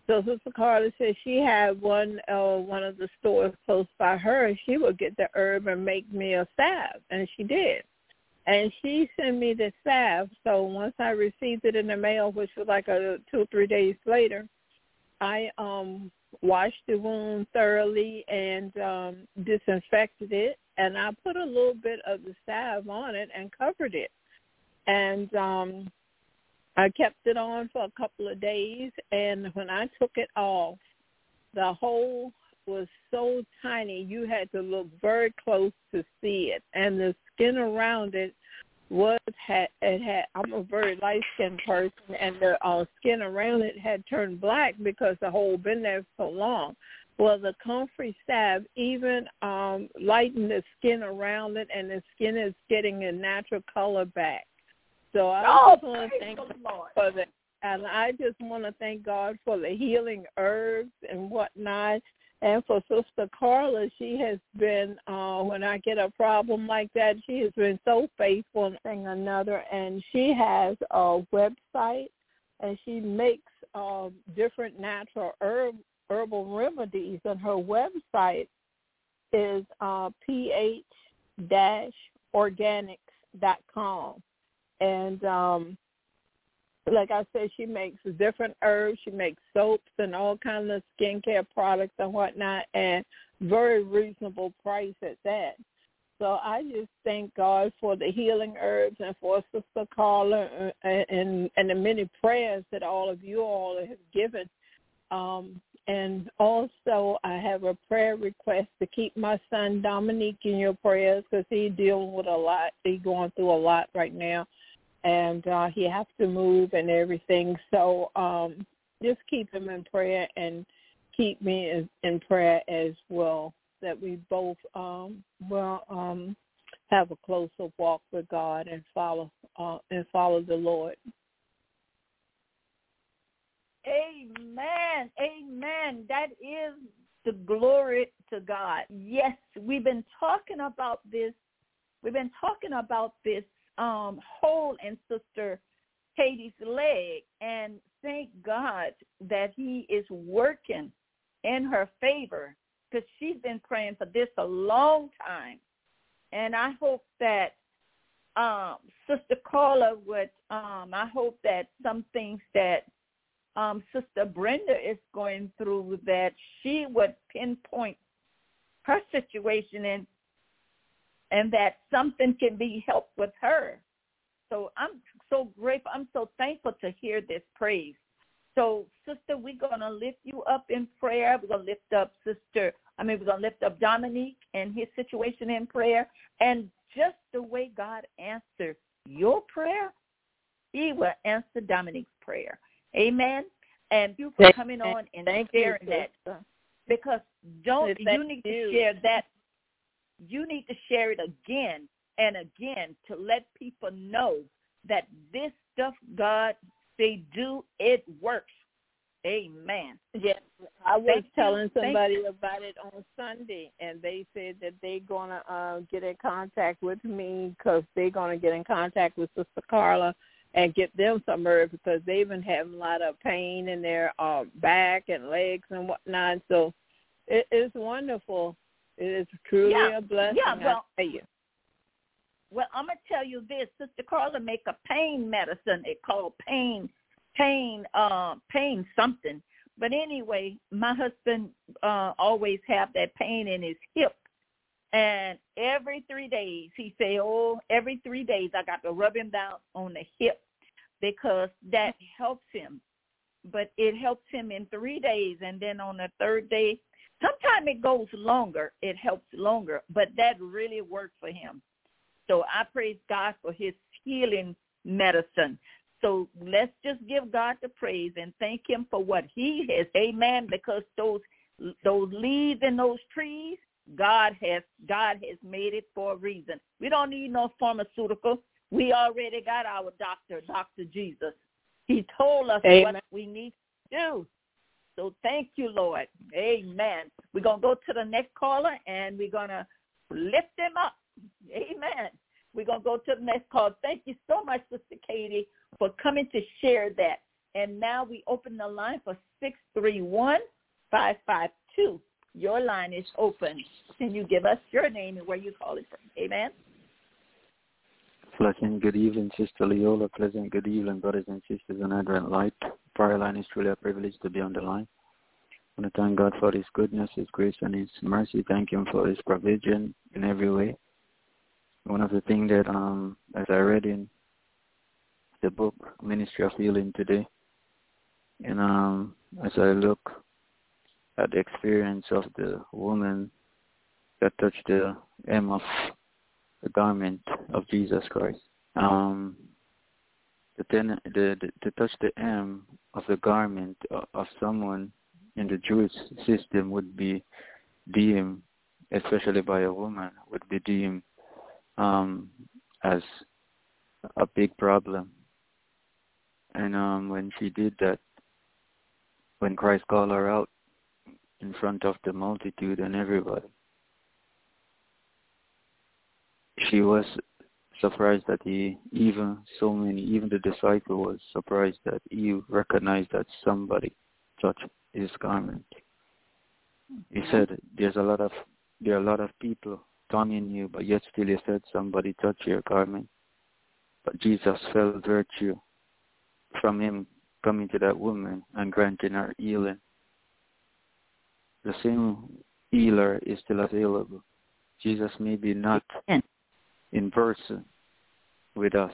So Sister Carla said she had one uh, one of the stores close by her, and she would get the herb and make me a salve, and she did. And she sent me the salve. So once I received it in the mail, which was like a two or three days later, I um, washed the wound thoroughly and um, disinfected it, and I put a little bit of the salve on it and covered it. And um, I kept it on for a couple of days, and when I took it off, the hole was so tiny you had to look very close to see it, and the skin around it was had it had. I'm a very light skinned person, and the uh, skin around it had turned black because the hole been there so long. Well, the Comfrey salve even um, lightened the skin around it, and the skin is getting a natural color back. So I oh, just want to thank God for that, and I just want to thank God for the healing herbs and whatnot. And for Sister Carla, she has been, uh, when I get a problem like that, she has been so faithful and thing another. And she has a website, and she makes uh, different natural herb, herbal remedies. And her website is uh, p h dash organics dot com. And um, like I said, she makes different herbs. She makes soaps and all kinds of skincare products and whatnot, and very reasonable price at that. So I just thank God for the healing herbs and for Sister Carla and, and, and the many prayers that all of you all have given. Um, and also I have a prayer request to keep my son Dominique in your prayers because he's dealing with a lot. He's going through a lot right now. And uh, he has to move and everything. So um, just keep him in prayer and keep me in, in prayer as well, that we both um, will um, have a closer walk with God and follow uh, and follow the Lord. Amen. Amen. That is the glory to God. Yes, we've been talking about this. We've been talking about this Um, hole in Sister Katie's leg, and thank God that he is working in her favor because she's been praying for this a long time. And I hope that um, Sister Carla would, um, I hope that some things that um, Sister Brenda is going through, that she would pinpoint her situation in, and that something can be helped with her. So I'm so grateful. I'm so thankful to hear this praise. So, Sister, we're going to lift you up in prayer. We're going to lift up Sister, I mean, we're going to lift up Dominique and his situation in prayer. And just the way God answered your prayer, he will answer Dominique's prayer. Amen. And you for coming on and Thank sharing you, that. Because don't Thank you need you. to share that. You need to share it again and again to let people know that this stuff God say do, it works. Amen. Yes, I was Thank telling you. somebody Thank about it on Sunday, and they said that they're going to uh, get in contact with me because they're going to get in contact with Sister Carla and get them some herbs because they've been having a lot of pain in their uh, back and legs and whatnot. So it is wonderful. It is truly yeah. a blessing, yeah, well, I tell you. Well, I'm going to tell you this. Sister Carla make a pain medicine. It called pain, pain, uh, pain something. But anyway, my husband uh, always have that pain in his hip. And every three days, he say, oh, every three days I got to rub him down on the hip because that helps him. But it helps him in three days. And then on the third day, sometimes it goes longer. It helps longer. But that really worked for him. So I praise God for his healing medicine. So let's just give God the praise and thank him for what he has. Amen. Because those those leaves in those trees, God has God has made it for a reason. We don't need no pharmaceutical. We already got our doctor, Doctor Jesus. He told us Amen. What we need to do. So thank you, Lord. Amen. We're going to go to the next caller, and we're going to lift him up. Amen. We're going to go to the next call. Thank you so much, Sister Katie, for coming to share that. And now we open the line for six three one, five five two. Your line is open. Can you give us your name and where you calling from? Amen. Pleasant good evening, Sister Leola. Pleasant good evening, brothers and sisters on Advent Light. Prayer line is truly a privilege to be on the line. I want to thank God for His goodness, His grace, and His mercy. Thank Him for His provision in every way. One of the things that, um, as I read in the book Ministry of Healing today, and um, as I look at the experience of the woman that touched the hem of the garment of Jesus Christ, um, the, ten, the, the to touch the hem of the garment of, of someone in the Jewish system would be deemed, especially by a woman, would be deemed um, as a big problem. And um, when she did that, when Christ called her out in front of the multitude and everybody, she was surprised that he, even so many, even the disciple was surprised that he recognized that somebody touched his garment. He said, "There's a lot of there are a lot of people taunting you, but yet still you said somebody touched your garment." But Jesus felt virtue from him coming to that woman and granting her healing. The same healer is still available. Jesus may be not in person with us,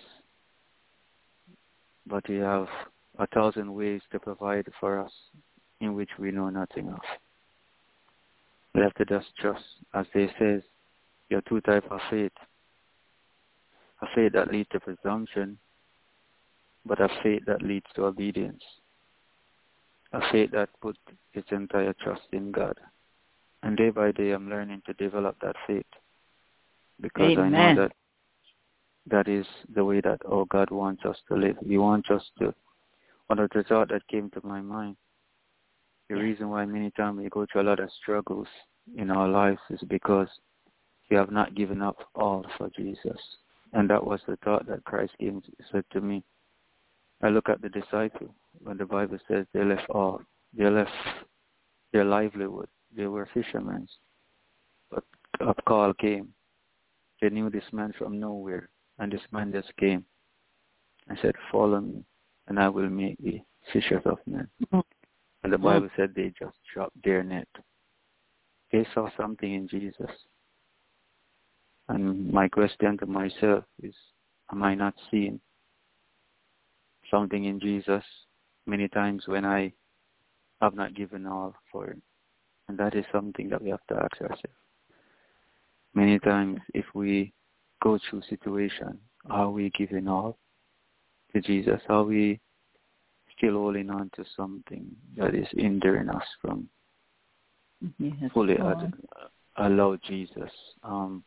but He have a thousand ways to provide for us in which we know nothing of. We have to just trust, as they says, there are two types of faith. A faith that leads to presumption, but a faith that leads to obedience. A faith that puts its entire trust in God. And day by day I'm learning to develop that faith. Because Amen. I know that that is the way that oh God wants us to live. He wants us to. One of the thoughts that came to my mind, the reason why many times we go through a lot of struggles in our lives is because we have not given up all for Jesus. And that was the thought that Christ gave, said to me. I look at the disciple when the Bible says they left all. They left their livelihood. They were fishermen. But a call came. They knew this man from nowhere, and this man just came and said, "Follow me, and I will make you fishers of men." Mm-hmm. And the Bible mm-hmm. said they just dropped their net. They saw something in Jesus. And my question to myself is, am I not seeing something in Jesus many times when I have not given all for Him? And that is something that we have to ask ourselves. Many times, if we go through situation, are we giving all to Jesus? Are we still holding on to something that is hindering us from yes, fully ad- allow Jesus um,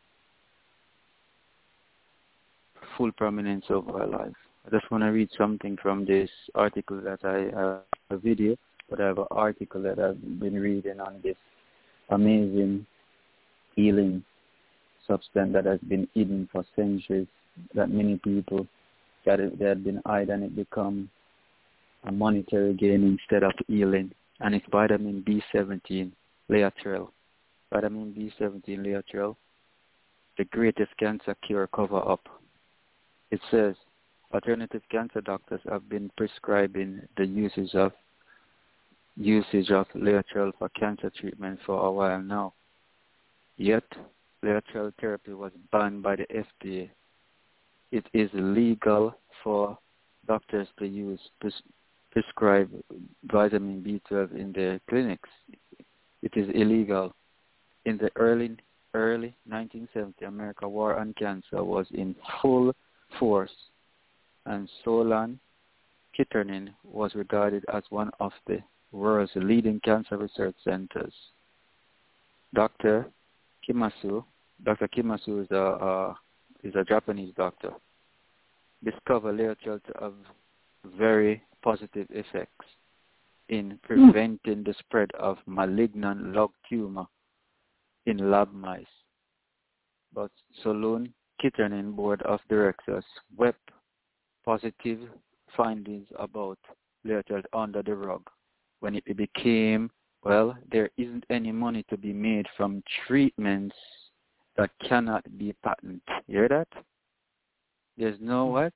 full prominence over our life? I just want to read something from this article that I have a video, but I have an article that I've been reading on this amazing healing substance that has been hidden for centuries, that many people that it, they had been hiding, and it become a monetary gain instead of healing. And it's vitamin B seventeen, Laetrile. Vitamin B seventeen, Laetrile, the greatest cancer cure cover up. It says, alternative cancer doctors have been prescribing the usage of usage of Laetrile for cancer treatment for a while now. Yet, Laetrile therapy was banned by the F D A. It is illegal for doctors to use pres- prescribe vitamin B twelve in their clinics. It is illegal. In the early early nineteen seventies, America war on cancer was in full force, and Solon Kitternin was regarded as one of the world's leading cancer research centers. Doctor Kimasu, Doctor Kimasu is a uh, is a Japanese doctor. Discovered Laetrile to have very positive effects in preventing the spread of malignant lung tumor in lab mice. But Solon Kitternin board of directors wept positive findings about Leotel under the rug. When it became, well, there isn't any money to be made from treatments that cannot be patented. You hear that? There's no what?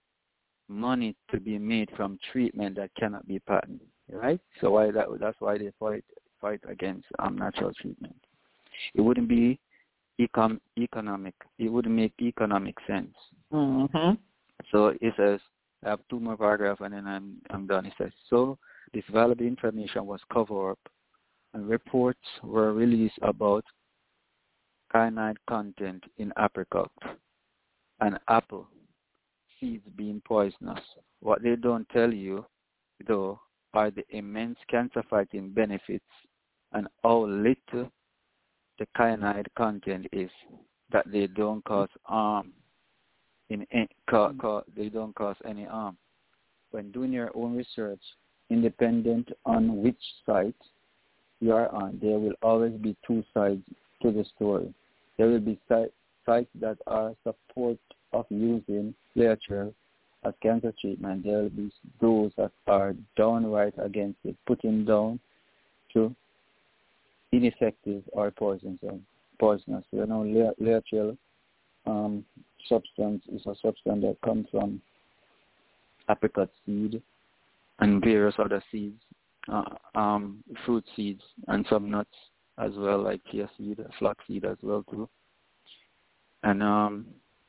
Money to be made from treatment that cannot be patented. Right? So why that? That's why they fight fight against um, natural treatment. It wouldn't be econ- economic. It wouldn't make economic sense. Mm-hmm. So it says, I have two more paragraphs and then I'm I'm done. It says, so this valuable information was covered up and reports were released about cyanide content in apricot and apple seeds being poisonous. What they don't tell you, though, are the immense cancer-fighting benefits and how little the cyanide content is, that they don't cause harm. In, in ca, ca, they don't cause any harm. When doing your own research, independent on which site you are on, there will always be two sides to the story. There will be site, sites that are support of using literature as cancer treatment. There will be those that are downright against it, putting down to ineffective or poisonous. Poisonous. You know, literature um, substance is a substance that comes from apricot seed and various other seeds, uh, um, fruit seeds, and some nuts as well, like chia seed, flax seed as well too. And um,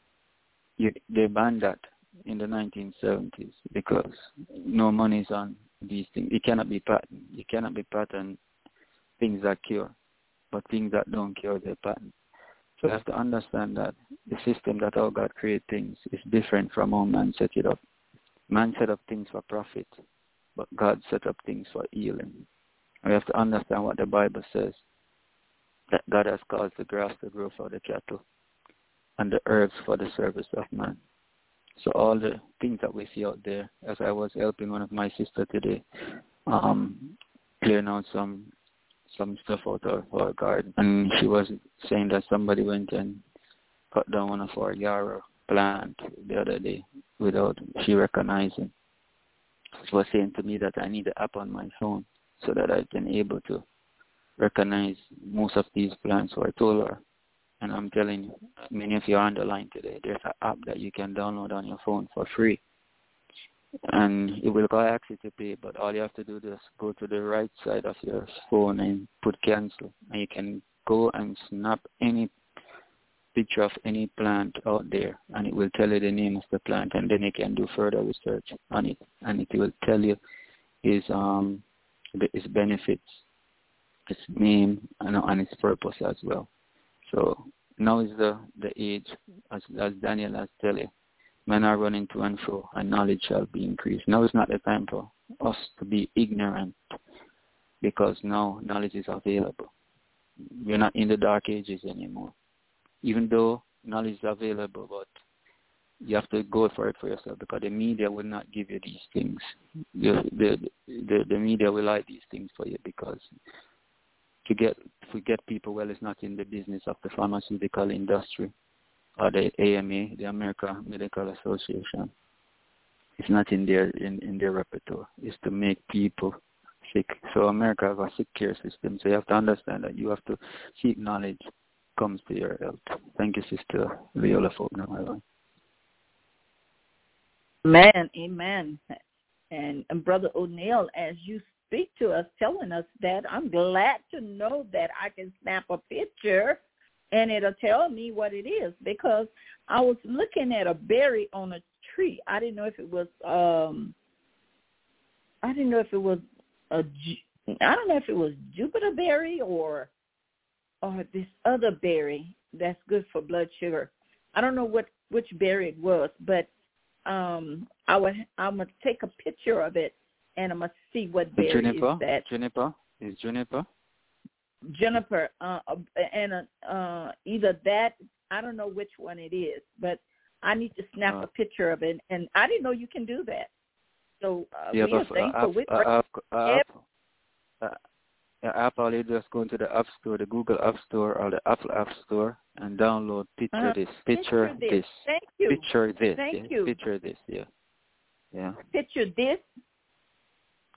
you, they banned that in the nineteen seventies because no money is on these things. It cannot be patented. It cannot be patented things that cure, but things that don't cure, they patent. So you have to understand that the system that our God created things is different from how man set it up. Man set up things for profit, but God set up things for healing. We have to understand what the Bible says, that God has caused the grass to grow for the cattle and the herbs for the service of man. So all the things that we see out there, as I was helping one of my sisters today, um, clearing out some some stuff out of our garden, and she was saying that somebody went and cut down one of our yarrow plant the other day without she recognizing. She was saying to me that I need an app on my phone so that I can able to recognize most of these plants. So I told her, and I'm telling you, many of you are on the line today, there's an app that you can download on your phone for free. And it will ask you to pay, but all you have to do is go to the right side of your phone and put cancel. And you can go and snap any picture of any plant out there, and it will tell you the name of the plant, and then you can do further research on it. And it will tell you its, um, its benefits, its name, and, and its purpose as well. So now is the, the age, as, as Daniel has told you, men are running to and fro, and knowledge shall be increased. Now is not the time for us to be ignorant, because now knowledge is available. We're not in the dark ages anymore. Even though knowledge is available, but you have to go for it for yourself, because the media will not give you these things. The, the, the, the media will hide these things for you, because to get to get people, well, it's not in the business of the pharmaceutical industry or the A M A, the American Medical Association. It's not in their in, in their repertoire. It's to make people sick. So America has a sick care system. So you have to understand that you have to seek knowledge comes to your help. Thank you, Sister Viola, for opening my line. Amen, amen. And, and Brother O'Neill, as you speak to us, telling us that, I'm glad to know that I can snap a picture and it'll tell me what it is, because I was looking at a berry on a tree. I didn't know if it was, um, I didn't know if it was a, I don't know if it was Jupiter berry or, or this other berry that's good for blood sugar. I don't know what which berry it was, but um, I would, I'm gonna take a picture of it and I'm gonna see what berry Juniper? is that. Juniper is Juniper. Juniper, uh, and uh, uh, either that, I don't know which one it is, but I need to snap uh, a picture of it, and I didn't know you can do that. So uh, yeah, we are thankful. We uh, uh, uh, uh, Apple, you just go into the App Store, the Google App Store or the Apple App Store, and download Picture uh, This. Picture, picture this. this. Thank you. Picture this. Thank yeah. you. Picture this. Yeah. Yeah. Picture this.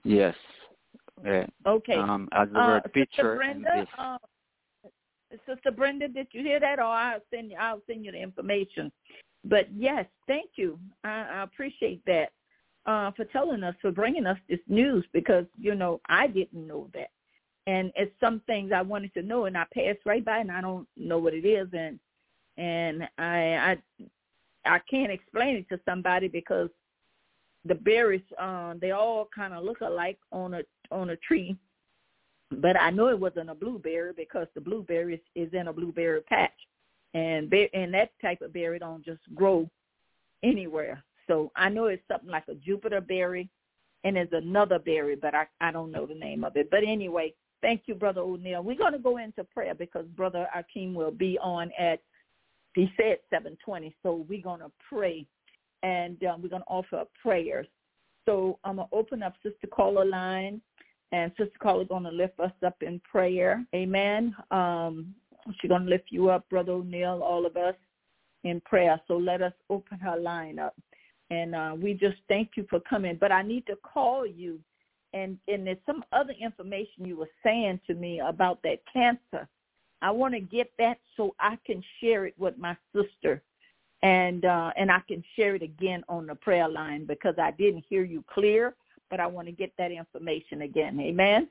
Yes. Yeah. Okay. Um, as the uh, word Sister picture Brenda, and this. uh, Sister Brenda, did you hear that? Or I'll send you, I'll send you the information. But yes, thank you. I, I appreciate that uh, for telling us, for bringing us this news, because you know I didn't know that, and it's some things I wanted to know, and I passed right by, and I don't know what it is, and and I I, I can't explain it to somebody because the berries uh, they all kind of look alike on a on a tree. But I know it wasn't a blueberry because the blueberry is, is in a blueberry patch. And be- and that type of berry don't just grow anywhere. So I know it's something like a Jupiter berry, and there's another berry, but I, I don't know the name of it. But anyway, thank you, Brother O'Neill. We're going to go into prayer because Brother Akeem will be on at, he said seven twenty, so we're going to pray, and um, we're going to offer up prayers. So I'm going to open up Sister Caller line. And Sister Carla is going to lift us up in prayer. Amen. Um, she's going to lift you up, Brother O'Neill, all of us in prayer. So let us open her line up. And uh, we just thank you for coming. But I need to call you. And, and there's some other information you were saying to me about that cancer. I want to get that so I can share it with my sister. And, uh, and I can share it again on the prayer line because I didn't hear you clear. But I want to get that information again. Amen?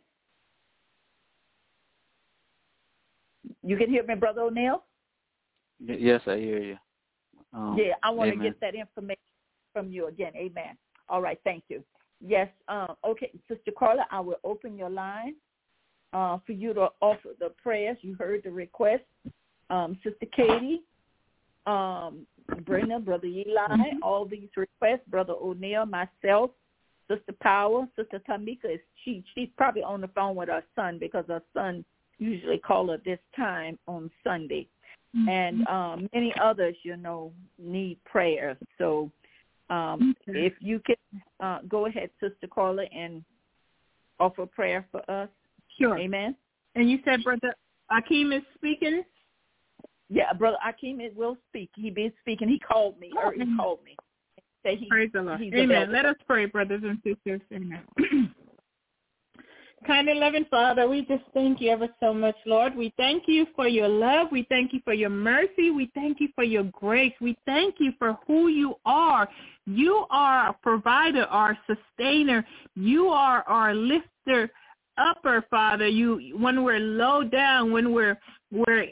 You can hear me, Brother O'Neill? Yes, I hear you. Um, yeah, I want amen. to get that information from you again. Amen. All right, thank you. Yes, uh, okay, Sister Carla, I will open your line uh, for you to offer the prayers. You heard the request. Um, Sister Katie, um, Brenda, Brother Eli, mm-hmm. all these requests, Brother O'Neill, myself, Sister Power, Sister Tamika, is she she's probably on the phone with her son because her son usually call her this time on Sunday. Mm-hmm. And um, many others, you know, need prayers. So um, okay. if you can uh, go ahead, Sister Carla, and offer prayer for us. Sure. Amen. And you said Brother Akeem is speaking? Yeah, Brother Akeem will speak. He been speaking. He called me. Or he called me. He, Praise the Lord. Amen. Available. Let us pray, brothers and sisters. Amen. Kind and loving Father, we just thank you ever so much, Lord. We thank you for your love. We thank you for your mercy. We thank you for your grace. We thank you for who you are. You are our provider, our sustainer. You are our lifter upper, Father. You, when we're low down, when we're we're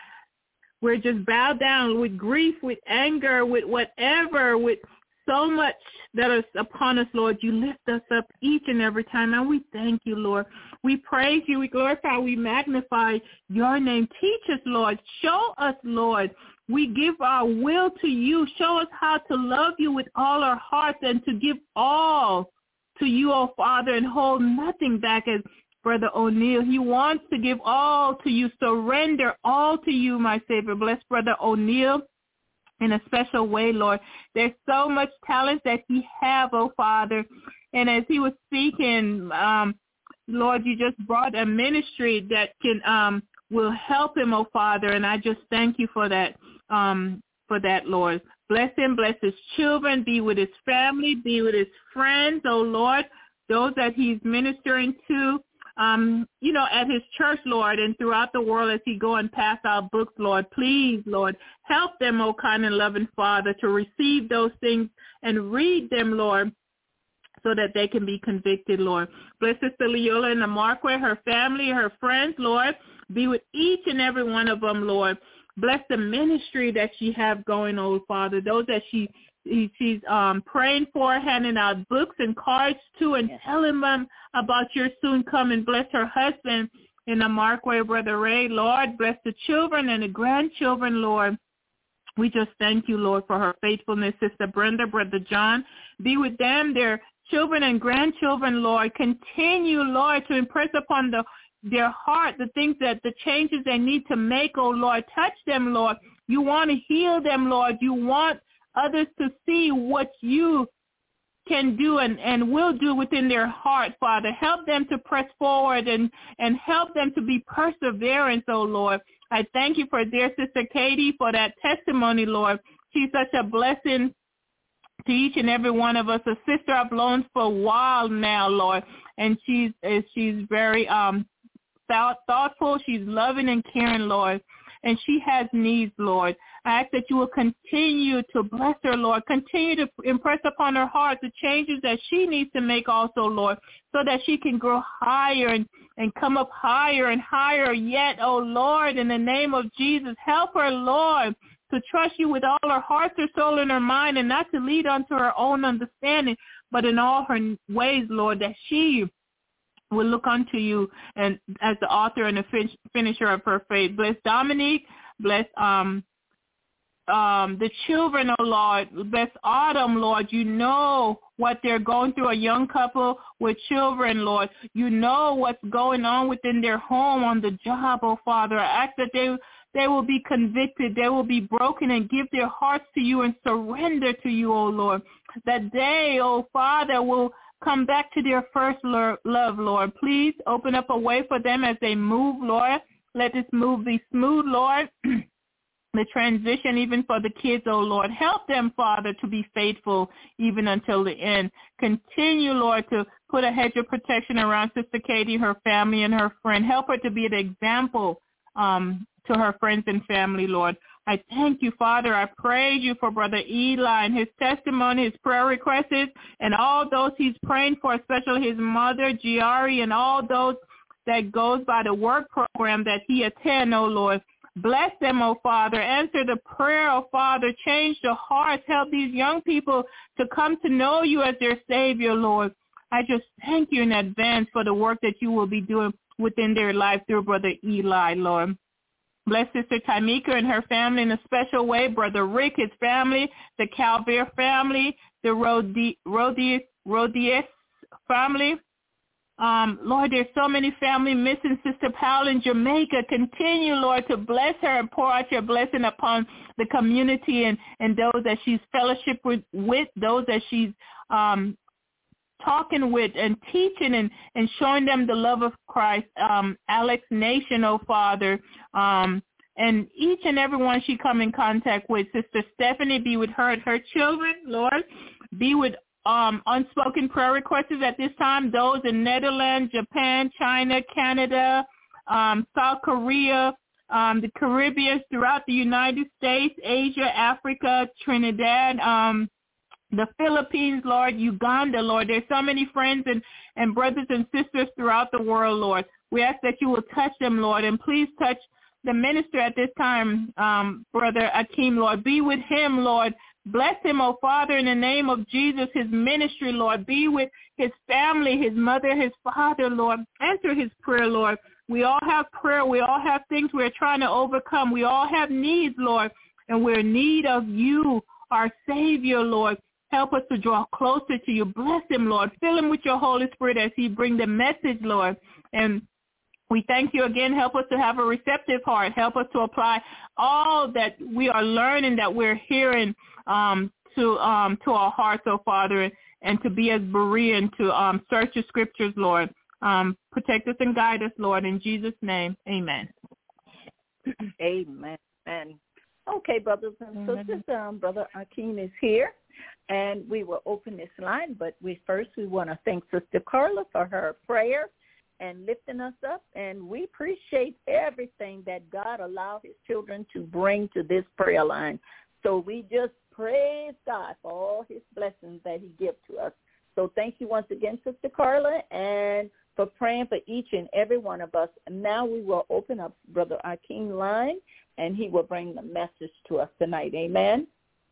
we're just bowed down with grief, with anger, with whatever, with so much that is upon us, Lord. You lift us up each and every time, and we thank you, Lord. We praise you, we glorify, we magnify your name. Teach us, Lord. Show us, Lord. We give our will to you. Show us how to love you with all our hearts and to give all to you, oh Father, and hold nothing back. As Brother O'Neill, he wants to give all to you, surrender all to you, my Savior. Bless Brother O'Neill in a special way, Lord. There's so much talent that he have, oh Father. And as he was speaking, um, Lord, you just brought a ministry that can um, will help him, oh Father. And I just thank you for that, um, for that, Lord. Bless him, bless his children, be with his family, be with his friends, oh Lord, those that he's ministering to. Um, you know, at his church, Lord, and throughout the world as he go and pass out books, Lord, please, Lord, help them, oh kind and loving Father, to receive those things and read them, Lord, so that they can be convicted, Lord. Bless Sister Leola and the Marquette, her family, her friends, Lord. Be with each and every one of them, Lord. Bless the ministry that she have going, oh Father, those that she She's um, praying for, handing out books and cards to, and telling them about your soon coming. Bless her husband in the Markway, Brother Ray. Lord, bless the children and the grandchildren, Lord. We just thank you, Lord, for her faithfulness. Sister Brenda, Brother John, be with them, their children and grandchildren, Lord. Continue, Lord, to impress upon the their heart the things that the changes they need to make, oh Lord. Touch them, Lord. You want to heal them, Lord. You want others to see what you can do and, and will do within their heart, Father. Help them to press forward and, and help them to be perseverance, oh Lord. I thank you for dear Sister Katie for that testimony, Lord. She's such a blessing to each and every one of us. A sister I've known for a while now, Lord, and she's she's very um thoughtful. She's loving and caring, Lord, and she has needs, Lord. I ask that you will continue to bless her, Lord. Continue to impress upon her heart the changes that she needs to make also, Lord, so that she can grow higher and, and come up higher and higher yet, oh, Lord, in the name of Jesus. Help her, Lord, to trust you with all her heart, her soul, and her mind, and not to lead unto her own understanding, but in all her ways, Lord, that she will look unto you and as the author and the fin- finisher of her faith. Bless Dominique. Bless um um the children, oh Lord. Bless Autumn, Lord. You know what they're going through, a young couple with children, Lord. You know what's going on within their home, on the job, oh Father. I ask that they they will be convicted, they will be broken and give their hearts to you and surrender to you, oh Lord. That they, oh Father, will come back to their first love, Lord. Please open up a way for them as they move, Lord. Let this move be smooth, Lord. The transition even for the kids, oh Lord. Help them, Father, to be faithful even until the end. Continue, Lord, to put a hedge of protection around Sister Katie, her family, and her friend. Help her to be an example um, to her friends and family, Lord. I thank you, Father. I praise you for Brother Eli and his testimony, his prayer requests, and all those he's praying for, especially his mother, Giari, and all those that goes by the work program that he attends, oh Lord. Bless them, oh Father. Answer the prayer, oh Father. Change the hearts. Help these young people to come to know you as their Savior, Lord. I just thank you in advance for the work that you will be doing within their life through Brother Eli, Lord. Bless Sister Tamika and her family in a special way. Brother Rick, his family, the Calvert family, the Rodi- Rodius, Rodius family. Um, Lord, there's so many family missing. Sister Powell in Jamaica, continue, Lord, to bless her and pour out your blessing upon the community and, and those that she's fellowship with, with those that she's um, talking with and teaching and, and showing them the love of Christ. Um, Alex Nation, oh Father, um, and each and every one she come in contact with. Sister Stephanie, be with her and her children, Lord. Be with um, unspoken prayer requests at this time, those in Netherlands, Japan, China, Canada, um, South Korea, um, the Caribbean, throughout the United States, Asia, Africa, Trinidad, um, the Philippines, Lord, Uganda, Lord. There's so many friends and, and brothers and sisters throughout the world, Lord. We ask that you will touch them, Lord, and please touch the minister at this time, um, Brother Akeem, Lord. Be with him, Lord. Bless him, oh Father, in the name of Jesus, his ministry, Lord. Be with his family, his mother, his father, Lord. Answer his prayer, Lord. We all have prayer. We all have things we're trying to overcome. We all have needs, Lord, and we're in need of you, our Savior, Lord. Help us to draw closer to you. Bless him, Lord. Fill him with your Holy Spirit as he bring the message, Lord. And we thank you again. Help us to have a receptive heart. Help us to apply all that we are learning, that we're hearing um, to um, to our hearts, oh Father, and to be as Berean to um, search the scriptures, Lord. Um, protect us and guide us, Lord. In Jesus' name, amen. Amen. Amen. Okay, brothers and sisters, um, Brother Akeem is here, and we will open this line, but we first we want to thank Sister Carla for her prayer and lifting us up, and we appreciate everything that God allowed his children to bring to this prayer line. So we just praise God for all his blessings that he gives to us. So thank you once again, Sister Carla, and for praying for each and every one of us. And now we will open up Brother Akeem line, and he will bring the message to us tonight. Amen.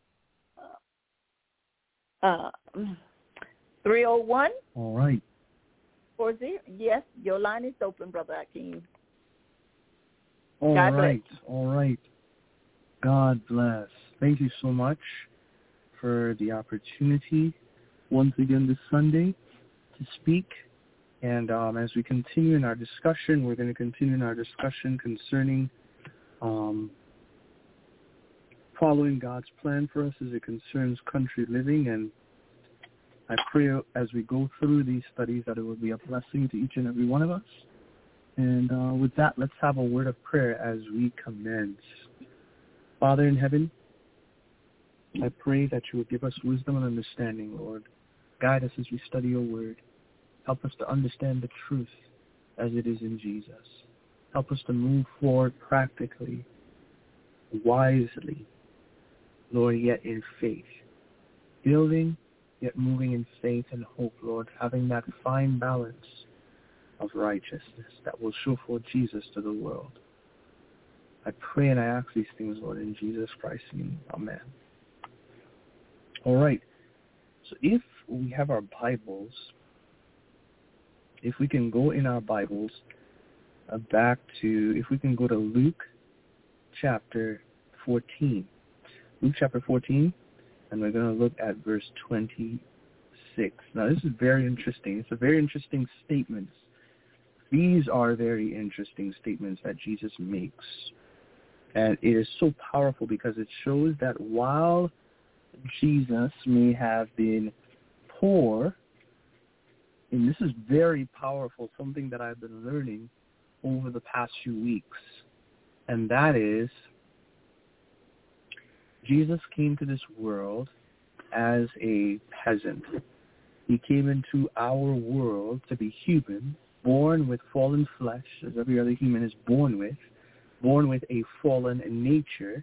Uh, three oh one. All right. four zero. Yes, your line is open, Brother Akeem. All God right. bless. All right. God bless. Thank you so much for the opportunity once again this Sunday to speak. And um, as we continue in our discussion, we're going to continue in our discussion concerning um, following God's plan for us as it concerns country living. And I pray as we go through these studies that it will be a blessing to each and every one of us. And uh, with that, let's have a word of prayer as we commence. Father in heaven, I pray that you will give us wisdom and understanding, Lord. Guide us as we study your word. Help us to understand the truth as it is in Jesus. Help us to move forward practically, wisely, Lord, yet in faith. Building, yet moving in faith and hope, Lord, having that fine balance of righteousness that will show forth Jesus to the world. I pray and I ask these things, Lord, in Jesus Christ's name. Amen. All right. So if we have our Bibles, if we can go in our Bibles uh, back to, if we can go to Luke chapter fourteen. Luke chapter fourteen, and we're going to look at verse twenty-six. Now, this is very interesting. It's a very interesting statement. These are very interesting statements that Jesus makes. And it is so powerful because it shows that while Jesus may have been poor, and this is very powerful, something that I've been learning over the past few weeks, and that is Jesus came to this world as a peasant. He came into our world to be human, born with fallen flesh, as every other human is born with, born with a fallen nature,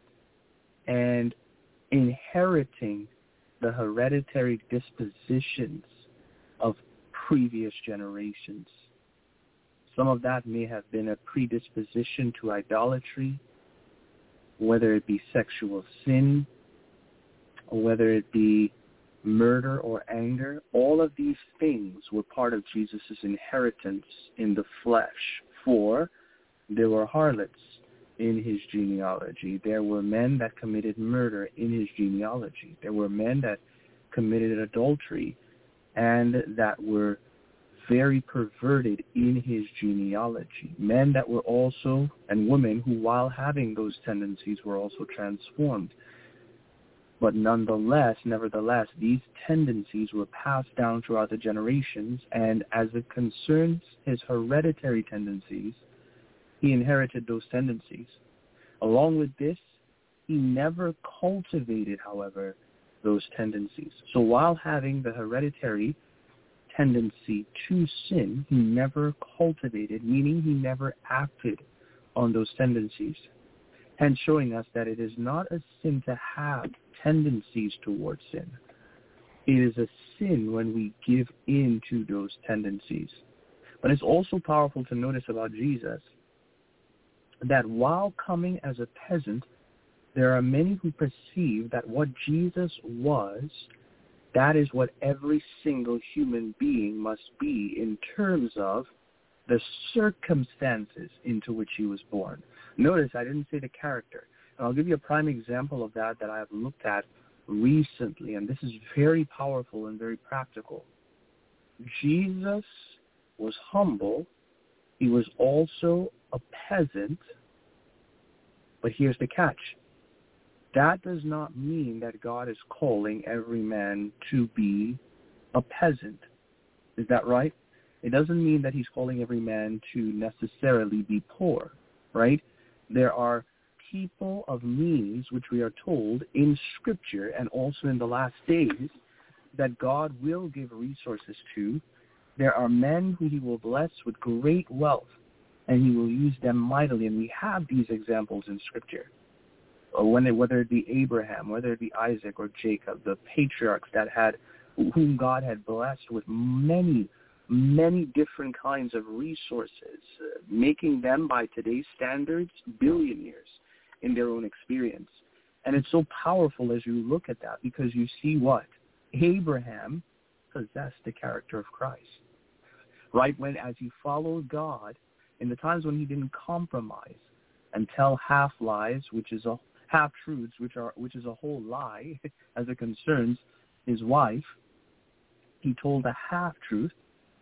and inheriting the hereditary dispositions of previous generations. Some of that may have been a predisposition to idolatry, whether it be sexual sin, or whether it be murder or anger. All of these things were part of Jesus' inheritance in the flesh. For there were harlots in his genealogy. There were men that committed murder in his genealogy. There were men that committed adultery and that were very perverted in his genealogy. Men that were also, and women who, while having those tendencies, were also transformed. But nonetheless, nevertheless, these tendencies were passed down throughout the generations, and as it concerns his hereditary tendencies, he inherited those tendencies. Along with this, he never cultivated, however, those tendencies. So while having the hereditary tendency to sin, he never cultivated, meaning he never acted on those tendencies, and showing us that it is not a sin to have tendencies towards sin. It is a sin when we give in to those tendencies. But it's also powerful to notice about Jesus that while coming as a peasant, there are many who perceive that what Jesus was, that is what every single human being must be in terms of the circumstances into which he was born. Notice I didn't say the character. And I'll give you a prime example of that that I have looked at recently, and this is very powerful and very practical. Jesus was humble. He was also a peasant. But here's the catch. That does not mean that God is calling every man to be a peasant. Is that right? It doesn't mean that he's calling every man to necessarily be poor, right? There are people of means, which we are told in Scripture and also in the last days, that God will give resources to. There are men who he will bless with great wealth, and he will use them mightily. And we have these examples in Scripture. Or when it, whether it be Abraham, whether it be Isaac or Jacob, the patriarchs that had, whom God had blessed with many, many different kinds of resources, uh, making them, by today's standards, billionaires in their own experience. And it's so powerful as you look at that, because you see what? Abraham possessed the character of Christ. Right when, as he followed God, in the times when he didn't compromise and tell half-lies, which is a half-truths, which are which is a whole lie as it concerns his wife, he told a half-truth,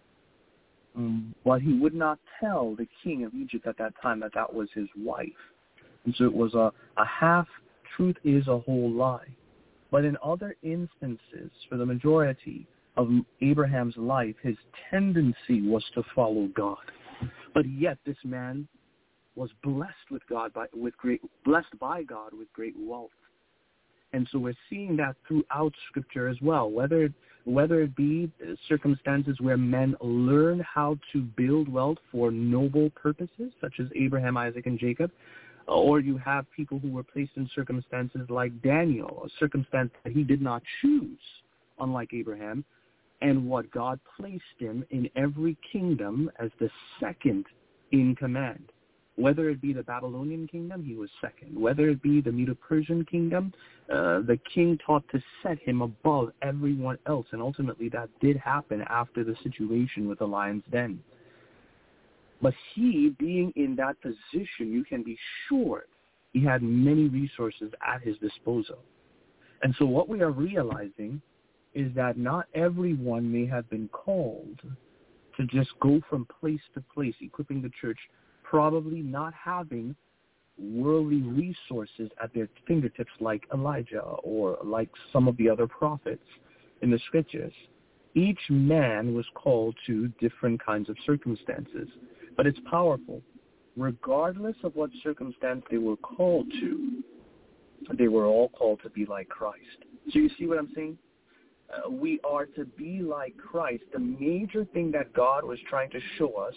um, but he would not tell the king of Egypt at that time that that was his wife. And so it was a, a half-truth is a whole lie. But in other instances, for the majority of Abraham's life, his tendency was to follow God. But yet this man was blessed with God by with great blessed by God with great wealth. And so we're seeing that throughout Scripture as well, whether whether it be circumstances where men learn how to build wealth for noble purposes, such as Abraham, Isaac, and Jacob, or you have people who were placed in circumstances like Daniel, a circumstance that he did not choose, unlike Abraham, and what God placed him in every kingdom as the second in command. Whether it be the Babylonian kingdom, he was second. Whether it be the Medo-Persian kingdom, uh, the king taught to set him above everyone else. And ultimately that did happen after the situation with the lion's den. But he, being in that position, you can be sure he had many resources at his disposal. And so what we are realizing is that not everyone may have been called to just go from place to place, equipping the church, probably not having worldly resources at their fingertips like Elijah or like some of the other prophets in the scriptures. Each man was called to different kinds of circumstances, but it's powerful. Regardless of what circumstance they were called to, they were all called to be like Christ. So you see what I'm saying? Uh, we are to be like Christ. The major thing that God was trying to show us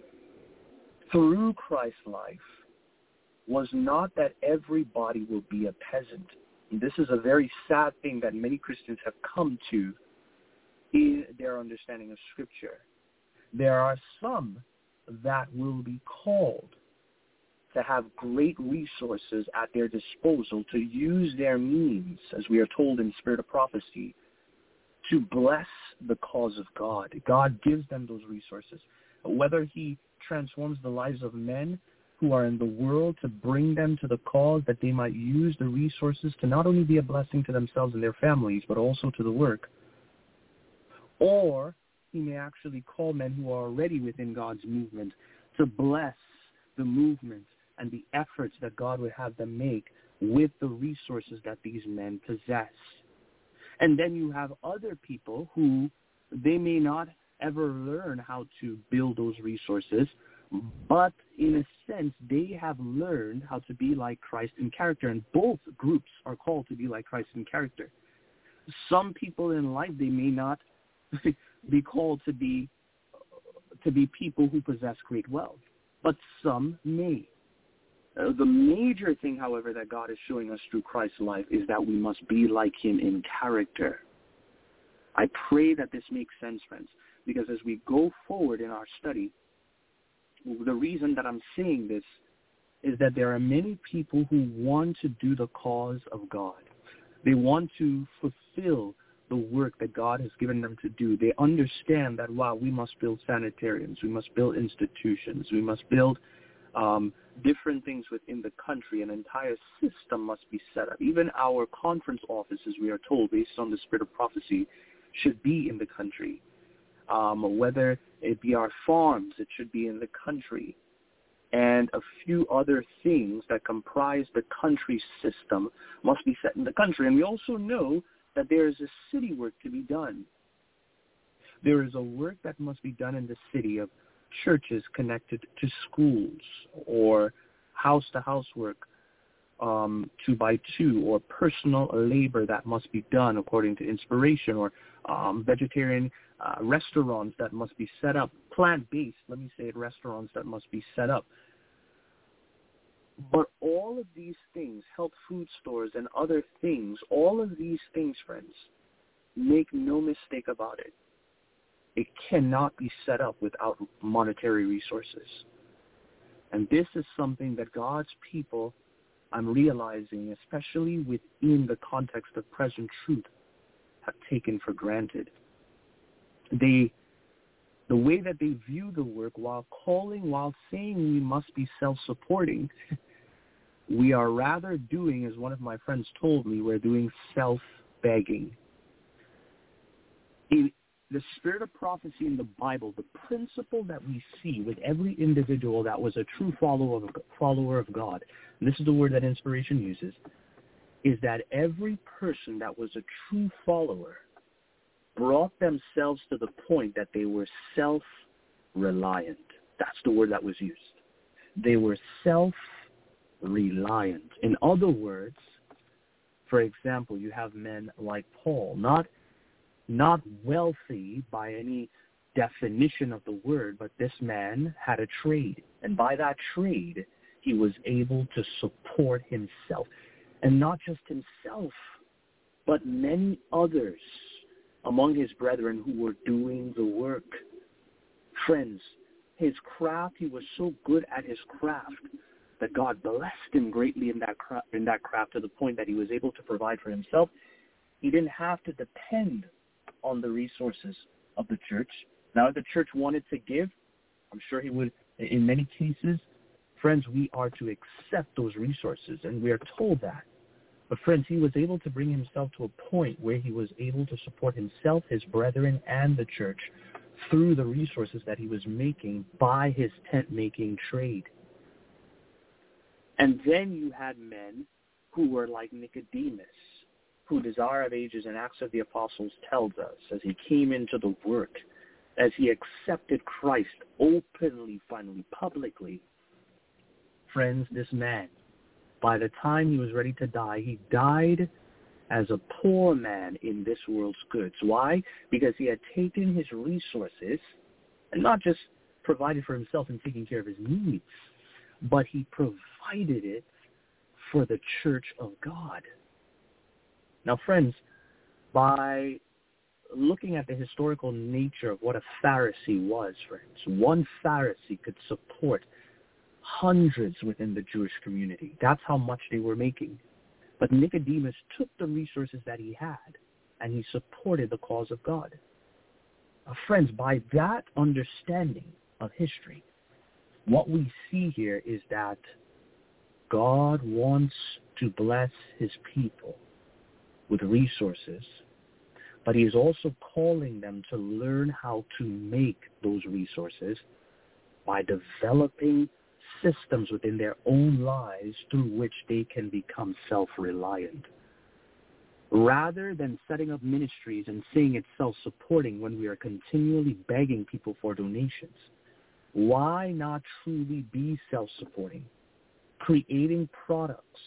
through Christ's life was not that everybody will be a peasant. And this is a very sad thing that many Christians have come to in their understanding of Scripture. There are some that will be called to have great resources at their disposal to use their means, as we are told in Spirit of Prophecy, to bless the cause of God. God gives them those resources. Whether he transforms the lives of men who are in the world to bring them to the cause that they might use the resources to not only be a blessing to themselves and their families, but also to the work. Or he may actually call men who are already within God's movement to bless the movement and the efforts that God would have them make with the resources that these men possess. And then you have other people who they may not ever learn how to build those resources, but in a sense, they have learned how to be like Christ in character, and both groups are called to be like Christ in character. Some people in life, they may not be called to be to be people who possess great wealth, but some may. Uh, the major thing, however, that God is showing us through Christ's life is that we must be like him in character. I pray that this makes sense, friends, because as we go forward in our study, the reason that I'm saying this is that there are many people who want to do the cause of God. They want to fulfill the work that God has given them to do. They understand that, wow, we must build sanitariums, we must build institutions, we must build um, different things within the country. An entire system must be set up. Even our conference offices, we are told, based on the Spirit of Prophecy, should be in the country. Um, whether it be our farms, it should be in the country. And a few other things that comprise the country system must be set in the country. And we also know that there is a city work to be done. There is a work that must be done in the city of churches connected to schools, or house-to-house work, um, two by two, or personal labor that must be done according to inspiration, or um, vegetarian uh, restaurants that must be set up, plant-based, let me say it, restaurants that must be set up. But all of these things, health food stores and other things, all of these things, friends, make no mistake about it, it cannot be set up without monetary resources. And this is something that God's people, I'm realizing, especially within the context of present truth, have taken for granted. They, the way that they view the work, while calling, while saying we must be self-supporting, we are rather doing, as one of my friends told me, we're doing self-begging. In the Spirit of Prophecy in the Bible, the principle that we see with every individual that was a true follower of, follower of God, and this is the word that inspiration uses, is that every person that was a true follower brought themselves to the point that they were self-reliant. That's the word that was used. They were self-reliant. In other words, For example, you have men like Paul, not not wealthy by any definition of the word, but this man had a trade. And by that trade, he was able to support himself. And not just himself, but many others among his brethren who were doing the work. Friends, his craft, he was so good at his craft that God blessed him greatly in that craft, in that craft to the point that he was able to provide for himself. He didn't have to depend on the resources of the church. Now, if the church wanted to give, I'm sure he would. In many cases, friends, we are to accept those resources, and we are told that. But friends, he was able to bring himself to a point where he was able to support himself, his brethren, and the church through the resources that he was making by his tent-making trade. And then you had men who were like Nicodemus, who Desire of Ages and Acts of the Apostles tells us, as he came into the work, as he accepted Christ openly, finally, publicly. Friends, this man, by the time he was ready to die, he died as a poor man in this world's goods. Why? Because he had taken his resources and not just provided for himself and taking care of his needs, but he provided it for the church of God. Now, friends, by looking at the historical nature of what a Pharisee was, friends, one Pharisee could support hundreds within the Jewish community. That's how much they were making. But Nicodemus took the resources that he had, and he supported the cause of God. Now, friends, by that understanding of history, what we see here is that God wants to bless his people with resources, but he is also calling them to learn how to make those resources by developing systems within their own lives through which they can become self-reliant. Rather than setting up ministries and saying it's self-supporting when we are continually begging people for donations, why not truly be self-supporting, creating products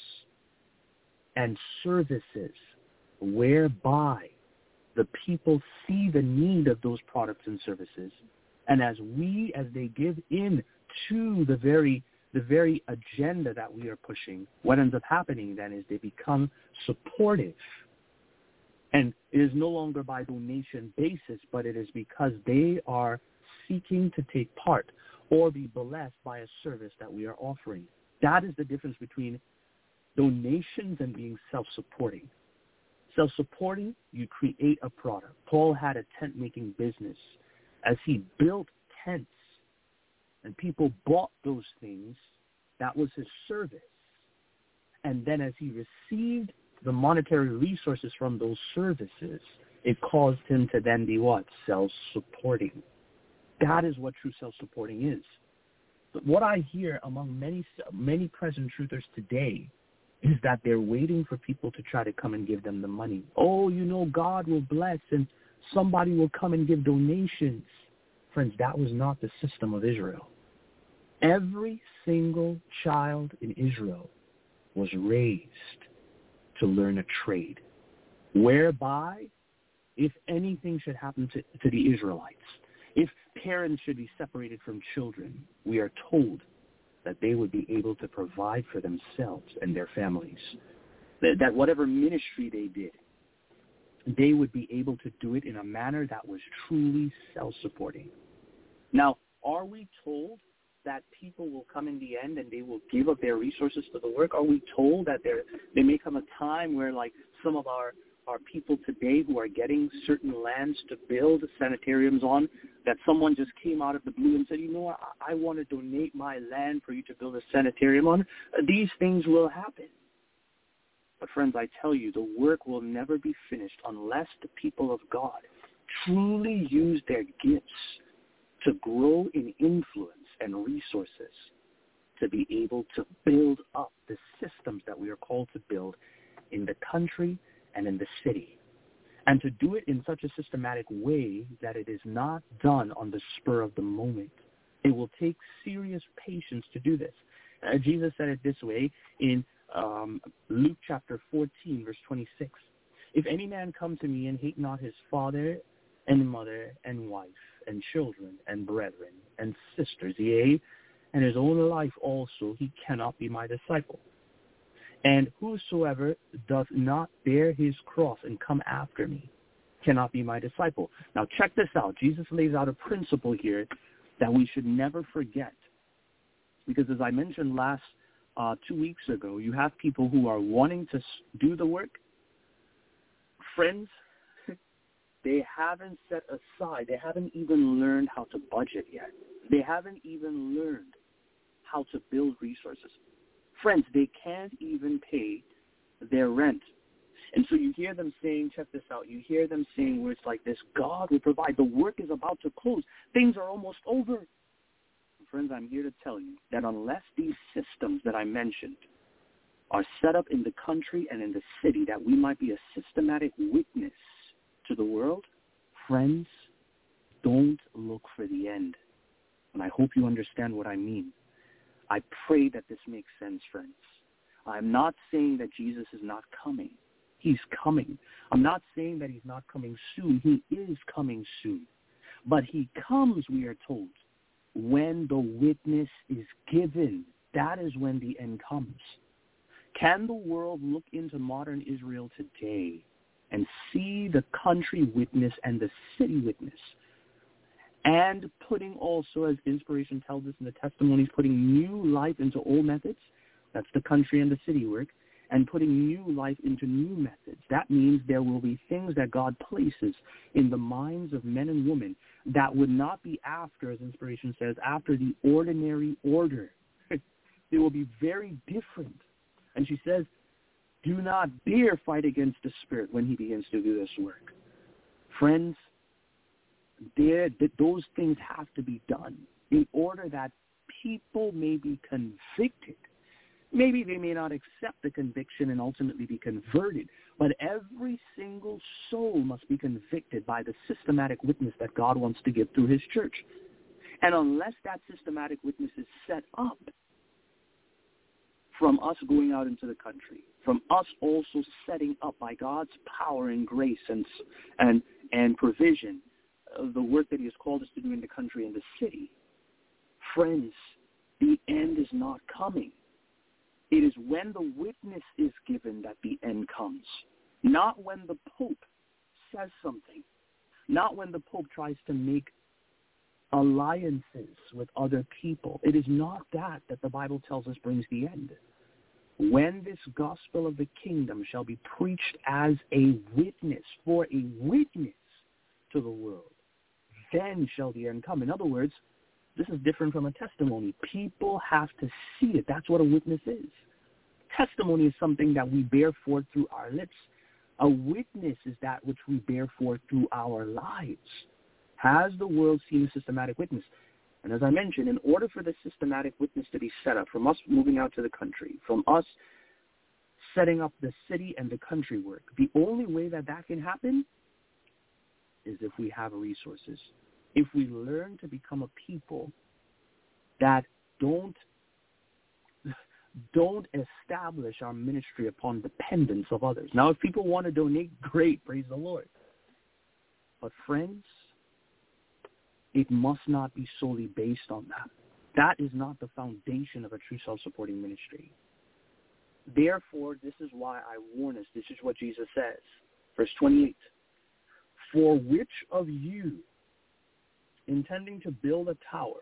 and services whereby the people see the need of those products and services, and as we, as they give in to the very the very agenda that we are pushing, what ends up happening then is they become supportive. And it is no longer by donation basis, but it is because they are seeking to take part or be blessed by a service that we are offering. That is the difference between donations and being self-supporting. Self-supporting, you create a product. Paul had a tent-making business. As he built tents and people bought those things, that was his service. And then as he received the monetary resources from those services, it caused him to then be what? Self-supporting. That is what true self-supporting is. But what I hear among many many present truthers today is that they're waiting for people to try to come and give them the money. Oh, you know, God will bless and somebody will come and give donations. Friends, that was not the system of Israel. Every single child in Israel was raised to learn a trade, whereby if anything should happen to, to the Israelites, if parents should be separated from children, we are told that they would be able to provide for themselves and their families. That, that whatever ministry they did, they would be able to do it in a manner that was truly self-supporting. Now, are we told that people will come in the end and they will give up their resources to the work? Are we told that there there may come a time where, like some of our, our people today who are getting certain lands to build sanitariums on, that someone just came out of the blue and said, you know what, I, I want to donate my land for you to build a sanitarium on? Uh, these things will happen. But friends, I tell you, the work will never be finished unless the people of God truly use their gifts to grow in influence and resources to be able to build up the systems that we are called to build in the country and in the city. And to do it in such a systematic way that it is not done on the spur of the moment. It will take serious patience to do this. Uh, Jesus said it this way in um, Luke chapter fourteen, verse twenty-six. If any man come to me and hate not his father and mother and wife and children and brethren and sisters, yea, and his own life also, he cannot be my disciple. And whosoever doth not bear his cross and come after me cannot be my disciple. Now check this out. Jesus lays out a principle here that we should never forget. Because as I mentioned last uh, two weeks ago, you have people who are wanting to do the work. Friends, they haven't set aside, they haven't even learned how to budget yet. They haven't even learned how to build resources. Friends, they can't even pay their rent. And so you hear them saying, check this out, you hear them saying words like this, God will provide, the work is about to close, things are almost over. Friends, I'm here to tell you that unless these systems that I mentioned are set up in the country and in the city, that we might be a systematic witness to the world, friends, don't look for the end. And I hope you understand what I mean. I pray that this makes sense, friends. I'm not saying that Jesus is not coming. He's coming. I'm not saying that he's not coming soon. He is coming soon. But he comes, we are told, when the witness is given. That is when the end comes. Can the world look into modern Israel today and see the country witness and the city witness, and putting also, as inspiration tells us in the testimonies, putting new life into old methods? That's the country and the city work. And putting new life into new methods. That means there will be things that God places in the minds of men and women that would not be after, as inspiration says, after the ordinary order. They will be very different. And she says, do not dare fight against the Spirit when he begins to do this work. Friends, there, th- those things have to be done in order that people may be convicted. Maybe they may not accept the conviction and ultimately be converted, but every single soul must be convicted by the systematic witness that God wants to give through his church. And unless that systematic witness is set up, from us going out into the country, from us also setting up by God's power and grace and and and provision of the work that he has called us to do in the country and the city, friends, the end is not coming. It is when the witness is given that the end comes, not when the Pope says something, not when the Pope tries to make alliances with other people. It is not that that the Bible tells us brings the end. When this gospel of the kingdom shall be preached as a witness, for a witness to the world, then shall the end come. In other words, this is different from a testimony. People have to see it. That's what a witness is. Testimony is something that we bear forth through our lips. A witness is that which we bear forth through our lives. Has the world seen a systematic witness? And as I mentioned, in order for the systematic witness to be set up, from us moving out to the country, from us setting up the city and the country work, the only way that that can happen is if we have resources. If we learn to become a people that don't don't establish our ministry upon dependence of others. Now, if people want to donate, great, praise the Lord. But friends, it must not be solely based on that. That is not the foundation of a true self-supporting ministry. Therefore, this is why I warn us. This is what Jesus says. Verse twenty-eight. For which of you, intending to build a tower,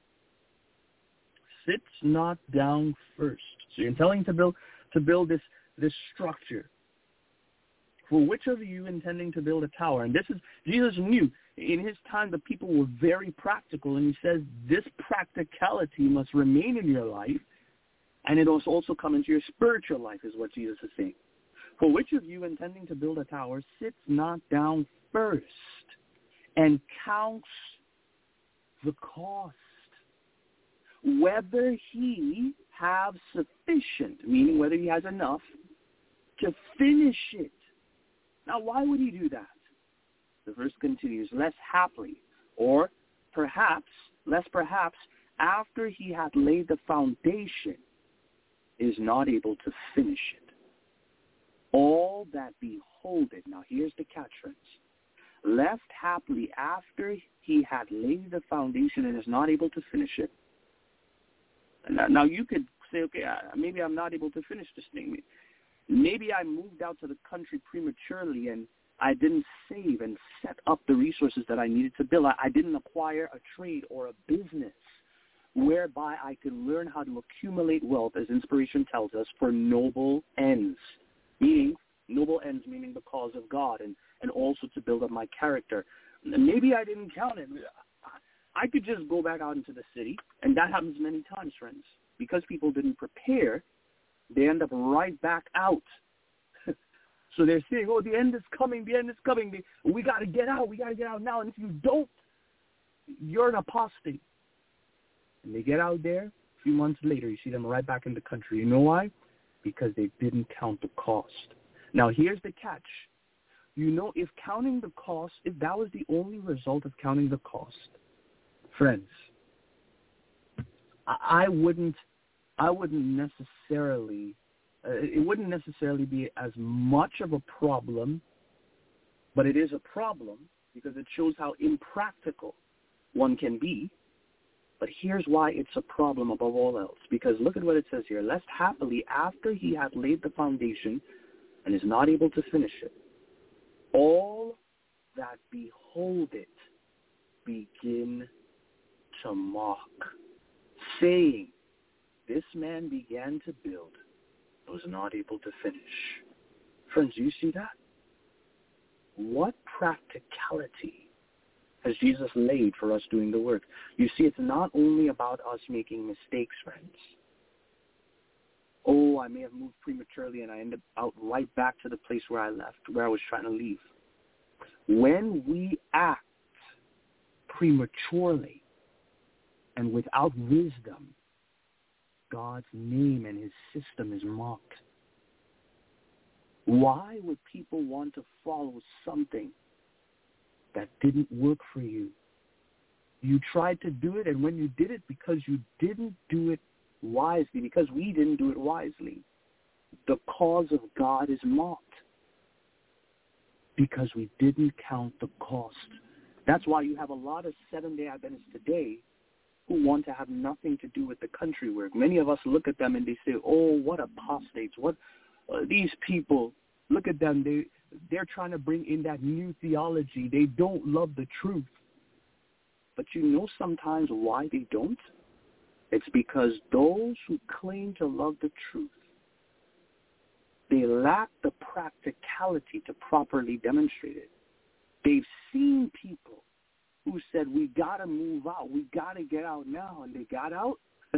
sits not down first? So you're intending to build to build this, this structure. For which of you intending to build a tower? And this is, Jesus knew in his time the people were very practical, and he says this practicality must remain in your life, and it must also come into your spiritual life, is what Jesus is saying. For which of you intending to build a tower sits not down first and counts the cost, whether he have sufficient, meaning whether he has enough to finish it. Now, why would he do that? The verse continues, less haply, or perhaps, less perhaps, after he had laid the foundation, is not able to finish it. All that behold it, now here's the catch, friends, left happily after he had laid the foundation and is not able to finish it. Now, now you could say, okay, maybe I'm not able to finish this thing. Maybe I moved out to the country prematurely and I didn't save and set up the resources that I needed to build. I, I didn't acquire a trade or a business whereby I could learn how to accumulate wealth, as inspiration tells us, for noble ends, meaning noble ends, meaning the cause of God, and, and also to build up my character. And maybe I didn't count it. I could just go back out into the city, and that happens many times, friends. Because people didn't prepare, they end up right back out. So they're saying, oh, the end is coming, the end is coming. They, we got to get out, we got to get out now. And if you don't, you're an apostate. And they get out there, a few months later, you see them right back in the country. You know why? Because they didn't count the cost. Now, here's the catch. You know, if counting the cost, if that was the only result of counting the cost, friends, I, I wouldn't, I wouldn't necessarily, uh, it wouldn't necessarily be as much of a problem, but it is a problem because it shows how impractical one can be. But here's why it's a problem above all else. Because look at what it says here. Lest happily, after he had laid the foundation and is not able to finish it, all that behold it begin to mock, saying, this man began to build, but was not able to finish. Friends, do you see that? What practicality has Jesus laid for us doing the work? You see, it's not only about us making mistakes, friends. Oh, I may have moved prematurely and I ended out right back to the place where I left, where I was trying to leave. When we act prematurely and without wisdom, God's name and his system is mocked. Why would people want to follow something that didn't work for you? You tried to do it, and when you did it, because you didn't do it wisely, because we didn't do it wisely, the cause of God is mocked because we didn't count the cost. That's why you have a lot of Seventh-day Adventists today who want to have nothing to do with the country work. Many of us look at them and they say, oh, what apostates, what uh, these people, look at them, they, they're trying to bring in that new theology. They don't love the truth. But you know sometimes why they don't? It's because those who claim to love the truth, they lack the practicality to properly demonstrate it. They've seen people who said, we got to move out, we got to get out now, and they got out,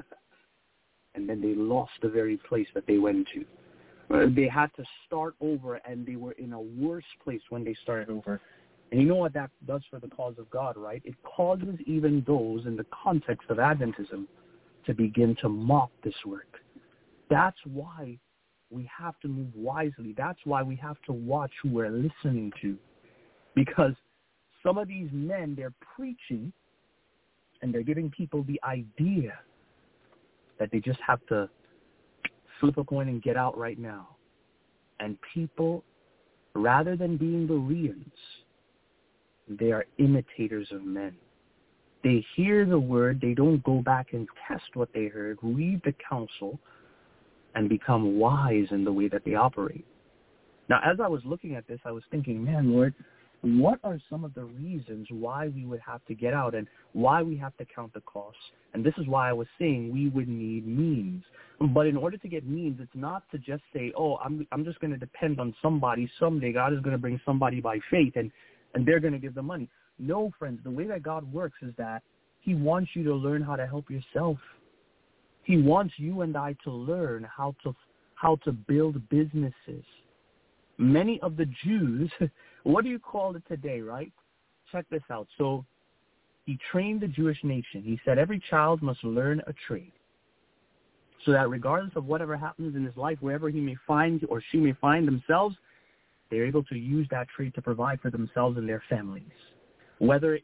and then they lost the very place that they went to. They had to start over, and they were in a worse place when they started over. And you know what that does for the cause of God, right? It causes even those in the context of Adventism to begin to mock this work. That's why we have to move wisely. That's why we have to watch who we're listening to. Because some of these men, they're preaching, and they're giving people the idea that they just have to flip a coin and get out right now. And people, rather than being Bereans, they are imitators of men. They hear the word, they don't go back and test what they heard, read the counsel, and become wise in the way that they operate. Now, as I was looking at this, I was thinking, man, Lord, what are some of the reasons why we would have to get out and why we have to count the costs? And this is why I was saying we would need means. But in order to get means, it's not to just say, oh, I'm I'm just going to depend on somebody. Someday God is going to bring somebody by faith, and, and they're going to give the money. No, friends, the way that God works is that he wants you to learn how to help yourself. He wants you and I to learn how to how to build businesses. Many of the Jews, what do you call it today, right? Check this out. So he trained the Jewish nation. He said every child must learn a trade so that regardless of whatever happens in his life, wherever he may find or she may find themselves, they're able to use that trade to provide for themselves and their families. Whether it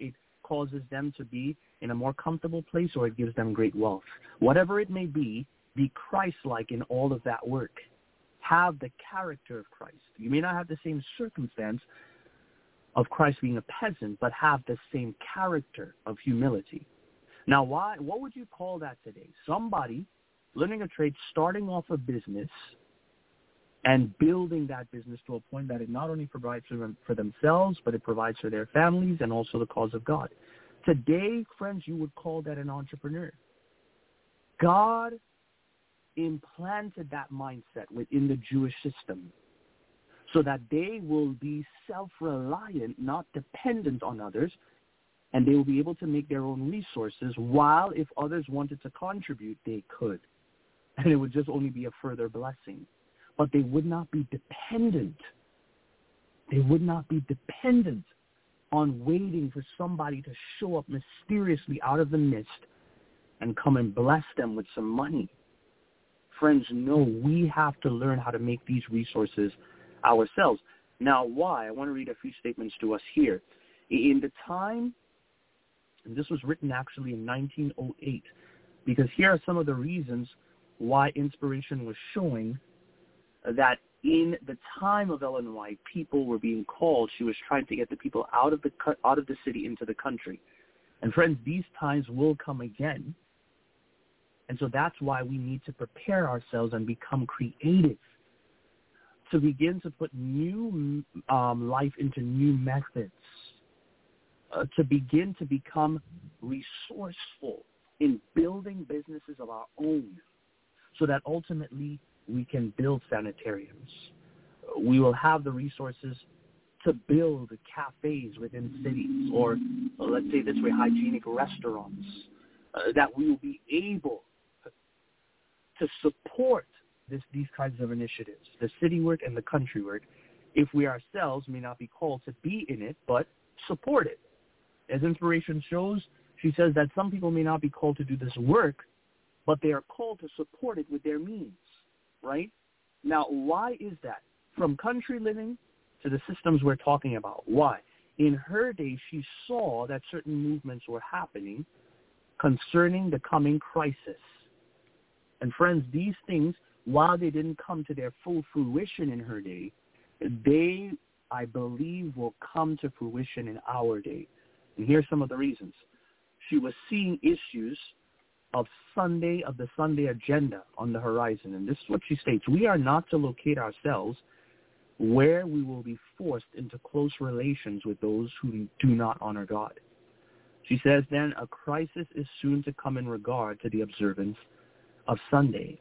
causes them to be in a more comfortable place, or it gives them great wealth. Whatever it may be, be Christ-like in all of that work. Have the character of Christ. You may not have the same circumstance of Christ being a peasant, but have the same character of humility. Now, why? What would you call that today? Somebody learning a trade, starting off a business, and building that business to a point that it not only provides for, them, for themselves, but it provides for their families and also the cause of God. Today, friends, you would call that an entrepreneur. God implanted that mindset within the Jewish system so that they will be self-reliant, not dependent on others, and they will be able to make their own resources, while if others wanted to contribute, they could. And it would just only be a further blessing. But they would not be dependent. They would not be dependent on waiting for somebody to show up mysteriously out of the mist and come and bless them with some money. Friends, no, we have to learn how to make these resources ourselves. Now, why? I want to read a few statements to us here. In the time, and this was written actually in nineteen oh eight, because here are some of the reasons why inspiration was showing that in the time of Ellen White, people were being called. She was trying to get the people out of the out of the city into the country. And friends, these times will come again. And so that's why we need to prepare ourselves and become creative to begin to put new um, life into new methods, uh, to begin to become resourceful in building businesses of our own, so that ultimately we can build sanitariums. We will have the resources to build cafes within cities, or uh, let's say this way, hygienic restaurants, uh, that we will be able to support this, these kinds of initiatives, the city work and the country work, if we ourselves may not be called to be in it, but support it. As inspiration shows, she says that some people may not be called to do this work, but they are called to support it with their means. Right? Now, why is that? From country living to the systems we're talking about. Why? In her day, she saw that certain movements were happening concerning the coming crisis. And friends, these things, while they didn't come to their full fruition in her day, they, I believe, will come to fruition in our day. And here's some of the reasons. She was seeing issues of Sunday, of the Sunday agenda on the horizon. And this is what she states: we are not to locate ourselves where we will be forced into close relations with those who do not honor God. She says then, a crisis is soon to come in regard to the observance of Sunday.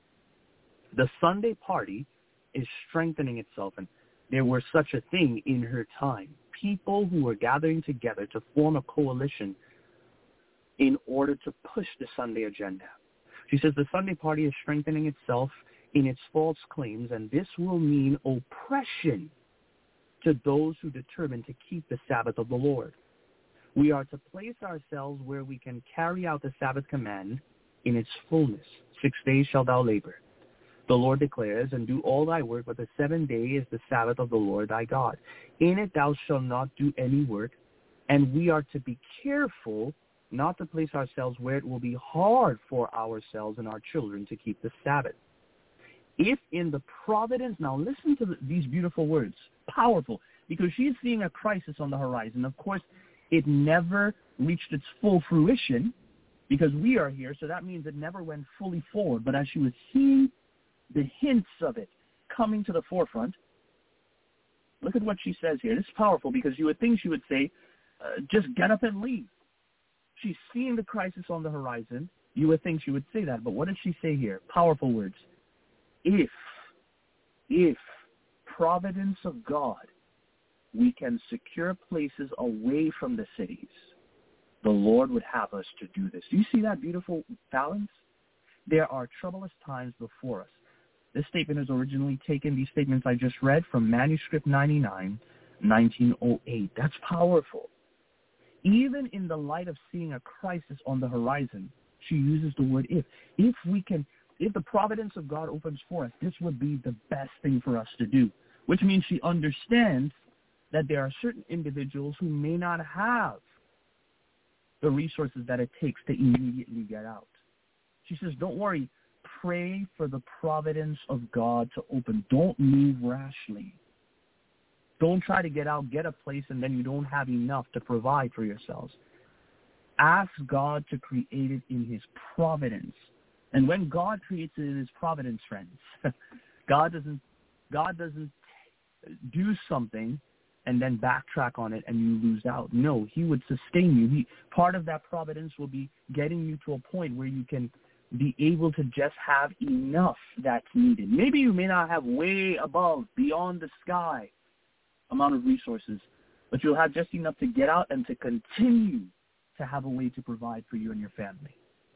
The Sunday party is strengthening itself, and there was such a thing in her time. People who were gathering together to form a coalition in order to push the Sunday agenda. She says the Sunday party is strengthening itself in its false claims, and this will mean oppression to those who determine to keep the Sabbath of the Lord. We are to place ourselves where we can carry out the Sabbath command in its fullness. Six days shalt thou labor, the Lord declares, and do all thy work, but the seventh day is the Sabbath of the Lord thy God. In it thou shalt not do any work, and we are to be careful not to place ourselves where it will be hard for ourselves and our children to keep the Sabbath. If in the providence, now listen to the, these beautiful words, powerful, because she's seeing a crisis on the horizon. Of course, it never reached its full fruition because we are here, so that means it never went fully forward. But as she was seeing the hints of it coming to the forefront, look at what she says here. This is powerful because you would think she would say, uh, just get up and leave. She's seeing the crisis on the horizon. You would think she would say that. But what did she say here? Powerful words. If, if, providence of God, we can secure places away from the cities, the Lord would have us to do this. Do you see that beautiful balance? There are troublous times before us. This statement is originally taken, these statements I just read, from Manuscript ninety-nine, nineteen oh eight. That's powerful. Even in the light of seeing a crisis on the horizon, she uses the word if. If we can, if the providence of God opens for us, this would be the best thing for us to do, which means she understands that there are certain individuals who may not have the resources that it takes to immediately get out. She says, don't worry. Pray for the providence of God to open. Don't move rashly. Don't try to get out, get a place, and then you don't have enough to provide for yourselves. Ask God to create it in his providence. And when God creates it in his providence, friends, God doesn't God doesn't do something and then backtrack on it and you lose out. No, he would sustain you. He, part of that providence will be getting you to a point where you can be able to just have enough that's needed. Maybe you may not have way above, beyond the sky amount of resources, but you'll have just enough to get out and to continue to have a way to provide for you and your family.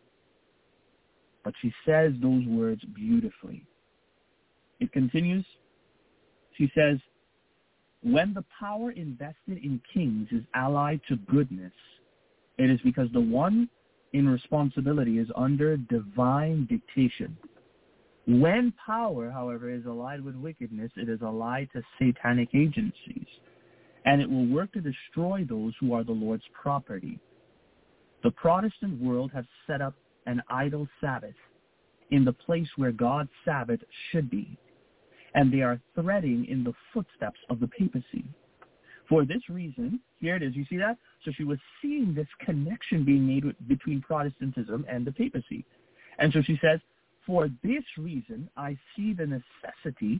But she says those words beautifully. It continues. She says, when the power invested in kings is allied to goodness, it is because the one in responsibility is under divine dictation. When power, however, is allied with wickedness, it is allied to satanic agencies, and it will work to destroy those who are the Lord's property. The Protestant world has set up an idol Sabbath in the place where God's Sabbath should be, and they are threading in the footsteps of the papacy. For this reason, here it is, you see that? So she was seeing this connection being made with, between Protestantism and the papacy. And so she says, for this reason, I see the necessity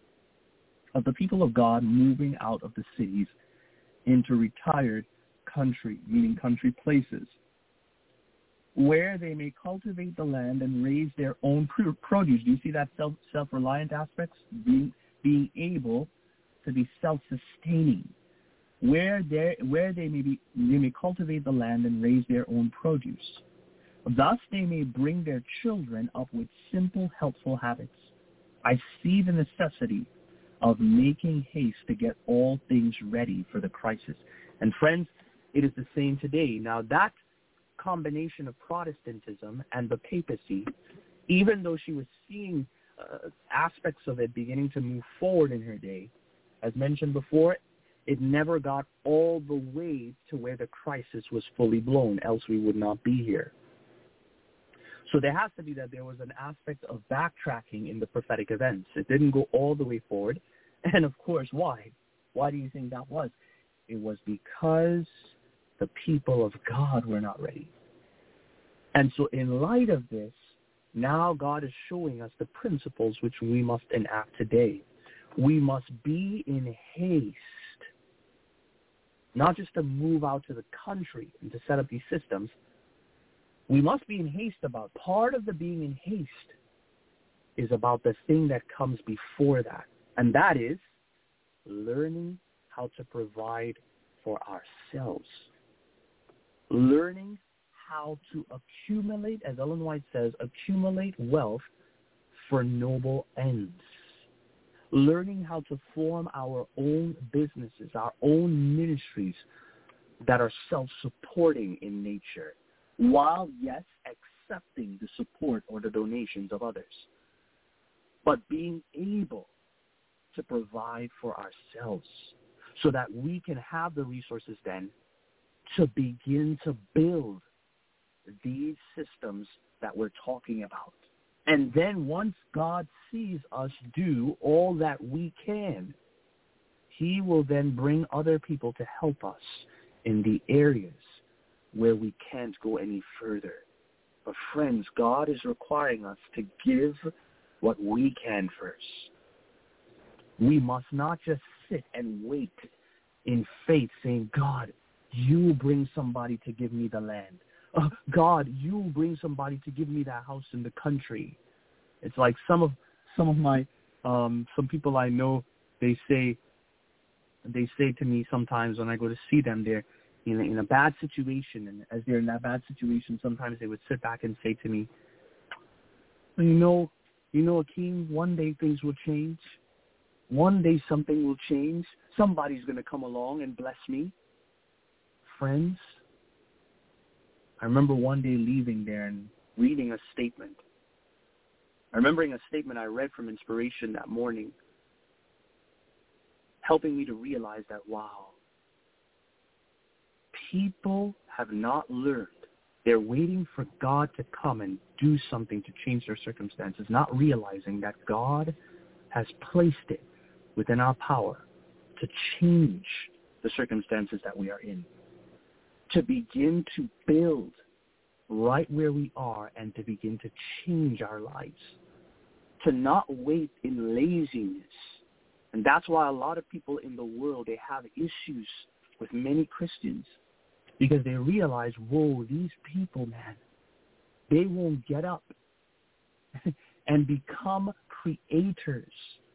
of the people of God moving out of the cities into retired country, meaning country places, where they may cultivate the land and raise their own produce. Do you see that self, self-reliant aspects? Being, being able to be self-sustaining. Where, where they, may be, they may cultivate the land and raise their own produce. Thus they may bring their children up with simple, helpful habits. I see the necessity of making haste to get all things ready for the crisis. And friends, it is the same today. Now that combination of Protestantism and the papacy, even though she was seeing uh, aspects of it beginning to move forward in her day, as mentioned before, it never got all the way to where the crisis was fully blown, else we would not be here. So there has to be that there was an aspect of backtracking in the prophetic events. It didn't go all the way forward. And of course, why? Why do you think that was? It was because the people of God were not ready. And so in light of this, now God is showing us the principles which we must enact today. We must be in haste, not just to move out to the country and to set up these systems. We must be in haste about. Part of the being in haste is about the thing that comes before that, and that is learning how to provide for ourselves. Learning how to accumulate, as Ellen White says, accumulate wealth for noble ends. Learning how to form our own businesses, our own ministries that are self-supporting in nature, while, yes, accepting the support or the donations of others, but being able to provide for ourselves so that we can have the resources then to begin to build these systems that we're talking about. And then once God sees us do all that we can, he will then bring other people to help us in the areas where we can't go any further. But friends, God is requiring us to give what we can first. We must not just sit and wait in faith saying, God, you bring somebody to give me the land. Uh, God, you bring somebody to give me that house in the country. It's like some of some of my um, some people I know, they say they say to me sometimes when I go to see them, they're in a, in a bad situation, and as they're in that bad situation, sometimes they would sit back and say to me, you know, you know, Akeem, one day things will change. One day something will change. Somebody's going to come along and bless me. Friends, I remember one day leaving there and reading a statement. I remembering a statement I read from Inspiration that morning, helping me to realize that, wow, people have not learned. They're waiting for God to come and do something to change their circumstances, not realizing that God has placed it within our power to change the circumstances that we are in, to begin to build right where we are and to begin to change our lives, to not wait in laziness. And that's why a lot of people in the world, they have issues with many Christians, because they realize, whoa, these people, man, they won't get up and become creators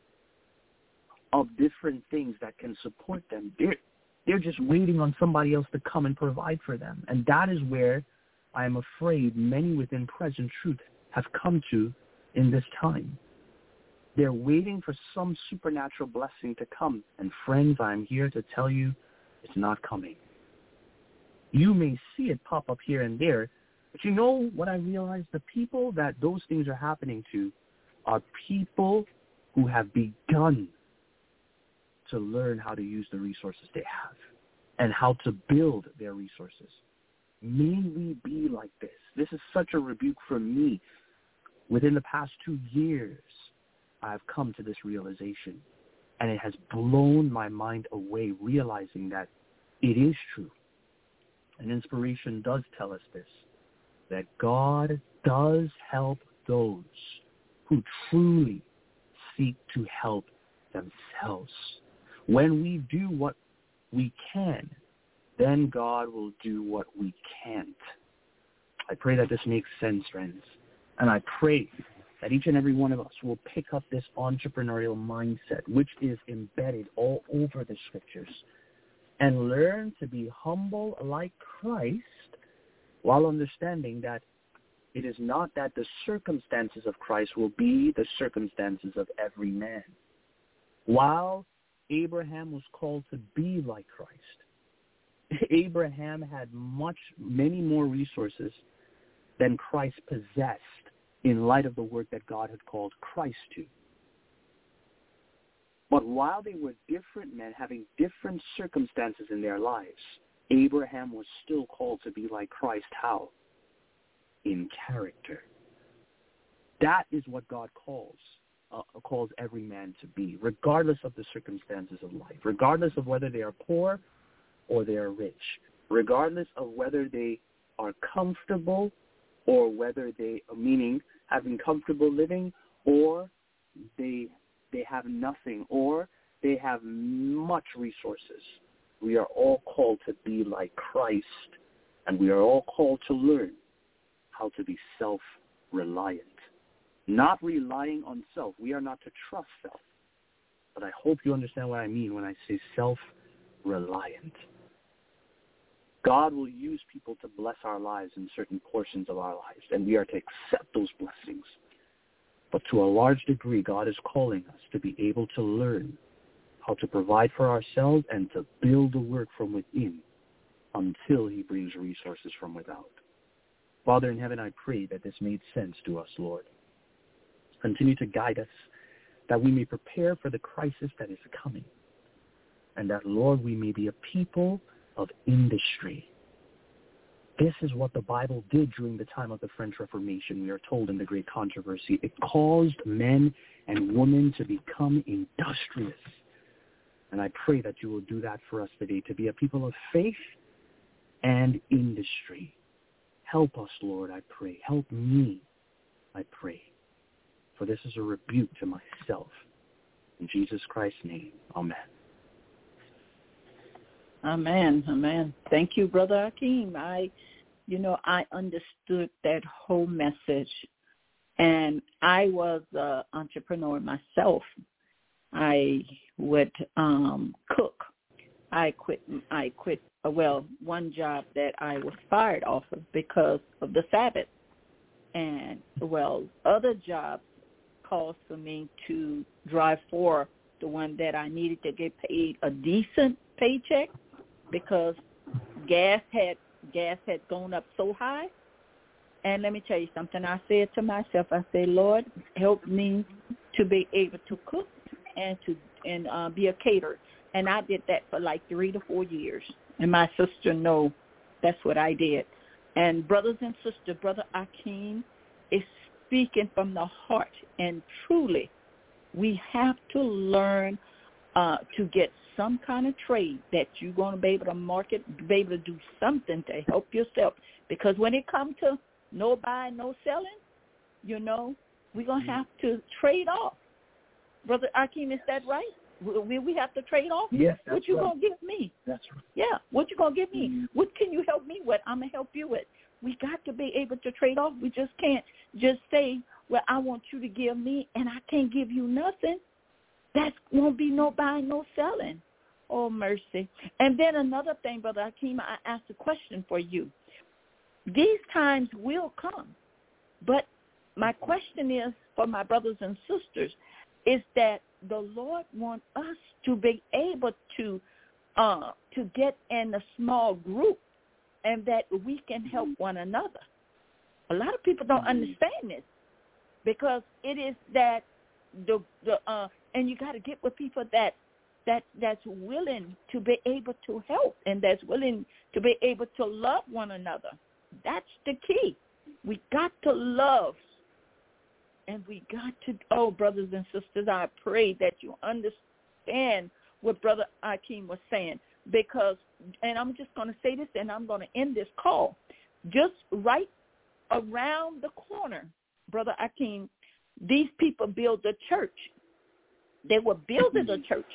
of different things that can support them. They're, they're just waiting on somebody else to come and provide for them. And that is where I am afraid many within Present Truth have come to in this time. They're waiting for some supernatural blessing to come. And friends, I'm here to tell you it's not coming. You may see it pop up here and there, but you know what I realize? The people that those things are happening to are people who have begun to learn how to use the resources they have and how to build their resources. May we be like this. This is such a rebuke from me. Within the past two years, I have come to this realization, and it has blown my mind away, realizing that it is true. And inspiration does tell us this, that God does help those who truly seek to help themselves. When we do what we can, then God will do what we can't. I pray that this makes sense, friends. And I pray that each and every one of us will pick up this entrepreneurial mindset, which is embedded all over the scriptures, and learn to be humble like Christ, while understanding that it is not that the circumstances of Christ will be the circumstances of every man. While Abraham was called to be like Christ, Abraham had much, many more resources than Christ possessed in light of the work that God had called Christ to. But while they were different men having different circumstances in their lives, Abraham was still called to be like Christ. How? In character. That is what God calls, uh, calls every man to be, regardless of the circumstances of life, regardless of whether they are poor or they are rich, regardless of whether they are comfortable or whether they, meaning having comfortable living, or they they have nothing, or they have much resources. We are all called to be like Christ, and we are all called to learn how to be self-reliant. Not relying on self. We are not to trust self. But I hope you understand what I mean when I say self-reliant. God will use people to bless our lives in certain portions of our lives, and we are to accept those blessings. But to a large degree, God is calling us to be able to learn how to provide for ourselves and to build the work from within until he brings resources from without. Father in heaven, I pray that this made sense to us, Lord. Continue to guide us, that we may prepare for the crisis that is coming, and that, Lord, we may be a people of industry. This is what the Bible did during the time of the French Reformation, we are told in the Great Controversy. It caused men and women to become industrious. And I pray that you will do that for us today, to be a people of faith and industry. Help us, Lord, I pray. Help me, I pray. For this is a rebuke to myself. In Jesus Christ's name, amen. Amen, amen. Thank you, Brother Akeem. I, you know, I understood that whole message, and I was an entrepreneur myself. I would um, cook. I quit. I quit. Well, one job that I was fired off of because of the Sabbath, and well, other jobs called for me to drive for the one that I needed to get paid a decent paycheck, because gas had gas had gone up so high. And let me tell you something. I said to myself, I said, Lord, help me to be able to cook and to and uh, be a caterer. And I did that for like three to four years. And my sister know That's what I did. And brothers and sisters, Brother Akeem is speaking from the heart. And truly, we have to learn uh, to get some kind of trade that you're going to be able to market, be able to do something to help yourself. Because when it comes to no buying, no selling, you know, we're going to have to trade off. Brother Akeem, is that right? We, we have to trade off? Yes, that's What you right. going to give me? That's right. Yeah, what you going to give me? Mm-hmm. What can you help me with? I'm going to help you with. We got to be able to trade off. We just can't just say, well, I want you to give me, and I can't give you nothing. That won't be no buying, no selling. Oh, mercy. And then another thing, Brother Akeem, I asked a question for you. These times will come, but my question is for my brothers and sisters is that the Lord wants us to be able to uh, to get in a small group and that we can help one another. A lot of people don't understand this because it is that the the uh, and you got to get with people that that that's willing to be able to help and that's willing to be able to love one another. That's the key. We got to love, and we got to, oh, brothers and sisters, I pray that you understand what Brother Akeem was saying because, and I'm just going to say this and I'm going to end this call. Just right around the corner, Brother Akeem, these people built a church. They were building a church.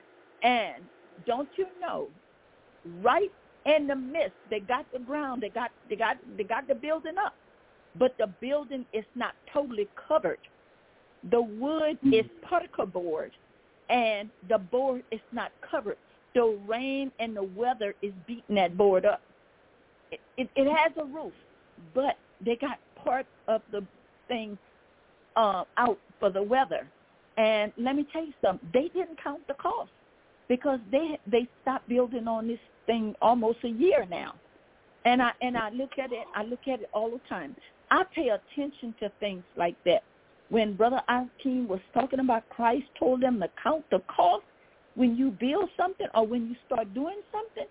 And don't you know, right in the midst, they got the ground, they got they got they got the building up, but the building is not totally covered. The wood mm-hmm. is particle board, and the board is not covered. The rain and the weather is beating that board up. It, it, it has a roof, but they got part of the thing uh, out for the weather. And let me tell you something, they didn't count the cost because they they stopped building on this thing almost a year now. And I and I look at it, I look at it all the time. I pay attention to things like that. When Brother Akeem was talking about Christ told them to count the cost when you build something or when you start doing something,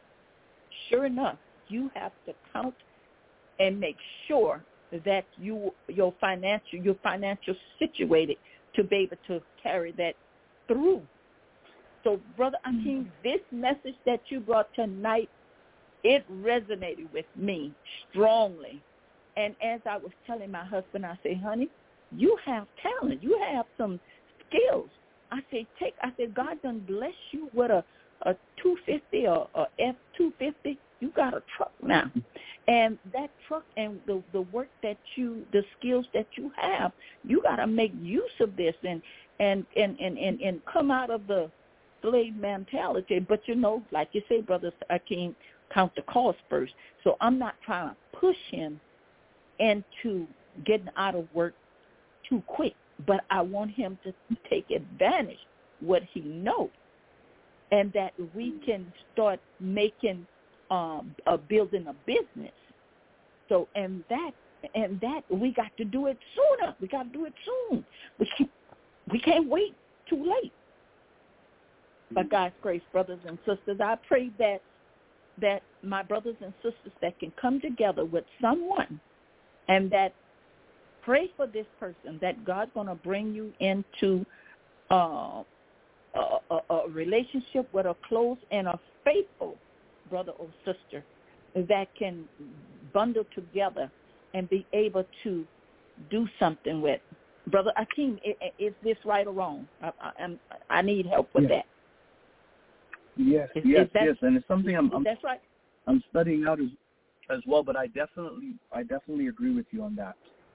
sure enough, you have to count and make sure that you your financial your financial situated to be able to carry that through. So, Brother Akeem, this message that you brought tonight, it resonated with me strongly. And as I was telling my husband, I said, honey, you have talent. You have some skills. I said, take. I said, God done bless you with a, a two fifty or a F two fifty. You got a truck now. And that truck and the, the work that you, the skills that you have, you got to make use of this and, and, and, and, and, and come out of the slave mentality. But, you know, like you say, Brother Akeem, count the cost first. So I'm not trying to push him into getting out of work too quick, but I want him to take advantage what he knows and that we can start making um, uh, building a business. So, and that, and that we got to do it sooner. We got to do it soon. We can't, we can't wait too late. By God's grace, brothers and sisters, I pray that that my brothers and sisters that can come together with someone and that pray for this person, that God's going to bring you into uh, a, a, a relationship with a close and a faithful brother or sister that can bundle together and be able to do something with. Brother Akeem, is this right or wrong? I, I, I need help with yeah. that. Yes, is, yes, is that, yes, and it's something I'm, I'm that's right. I'm studying out as as well. But I definitely, I definitely agree with you on that.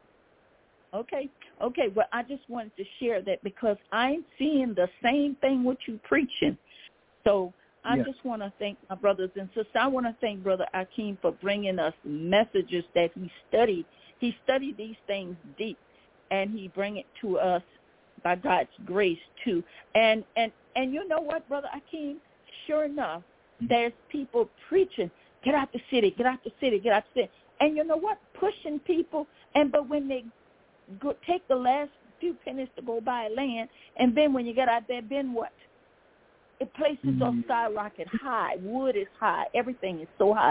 Okay, okay. Well, I just wanted to share that because I'm seeing the same thing what you preaching. So I yes. just want to thank my brothers and sisters. I want to thank Brother Akeem for bringing us messages that he studied. He studied these things deep, and he bring it to us by God's grace too. And and and you know what, Brother Akeem? Sure enough, there's people preaching, get out the city, get out the city, get out the city. And you know what? Pushing people. And but when they go, take the last few pennies to go buy land, and then when you get out there, then what? It places mm-hmm. are skyrocket high. Wood is high. Everything is so high.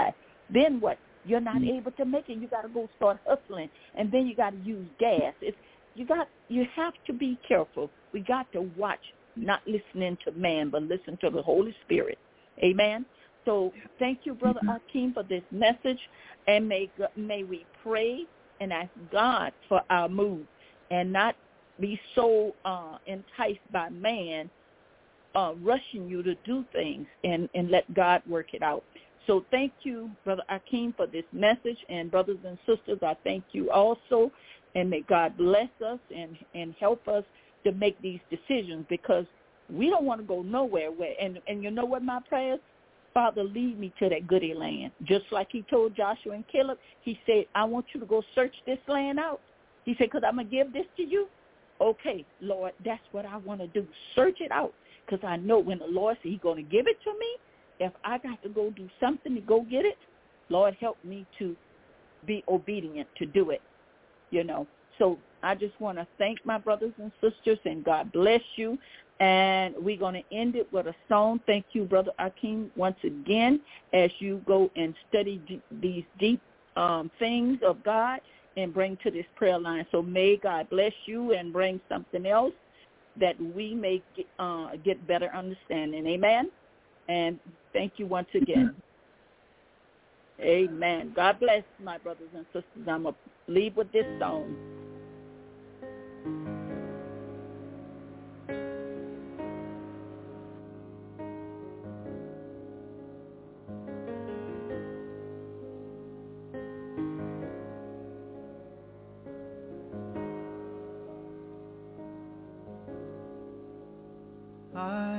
then what? You're not able to make it. You got to go start hustling, and then you got to use gas. It's, you got you have to be careful. We got to watch, not listening to man, but listen to the Holy Spirit. Amen. So thank you, Brother Akeem, for this message, and may may we pray and ask God for our move, and not be so uh, enticed by man uh, rushing you to do things, and, and let God work it out. So thank you, Brother Akeem, for this message, and brothers and sisters, I thank you also, and may God bless us and, and help us to make these decisions, because we don't want to go nowhere. Where, and, and you know what my prayer is? Father, lead me to that goodie land. Just like he told Joshua and Caleb, he said, I want you to go search this land out. He said, because I'm going to give this to you. Okay, Lord, that's what I want to do. Search it out, because I know when the Lord said he's going to give it to me, if I got to go do something to go get it, Lord, help me to be obedient to do it, you know. So I just want to thank my brothers and sisters, and God bless you. And we're going to end it with a song. Thank you, Brother Akeem, once again, as you go and study d- these deep um, things of God and bring to this prayer line. So may God bless you and bring something else that we may get, uh, get better understanding. Amen. And thank you once again. Amen. God bless my brothers and sisters. I'm going to leave with this song. I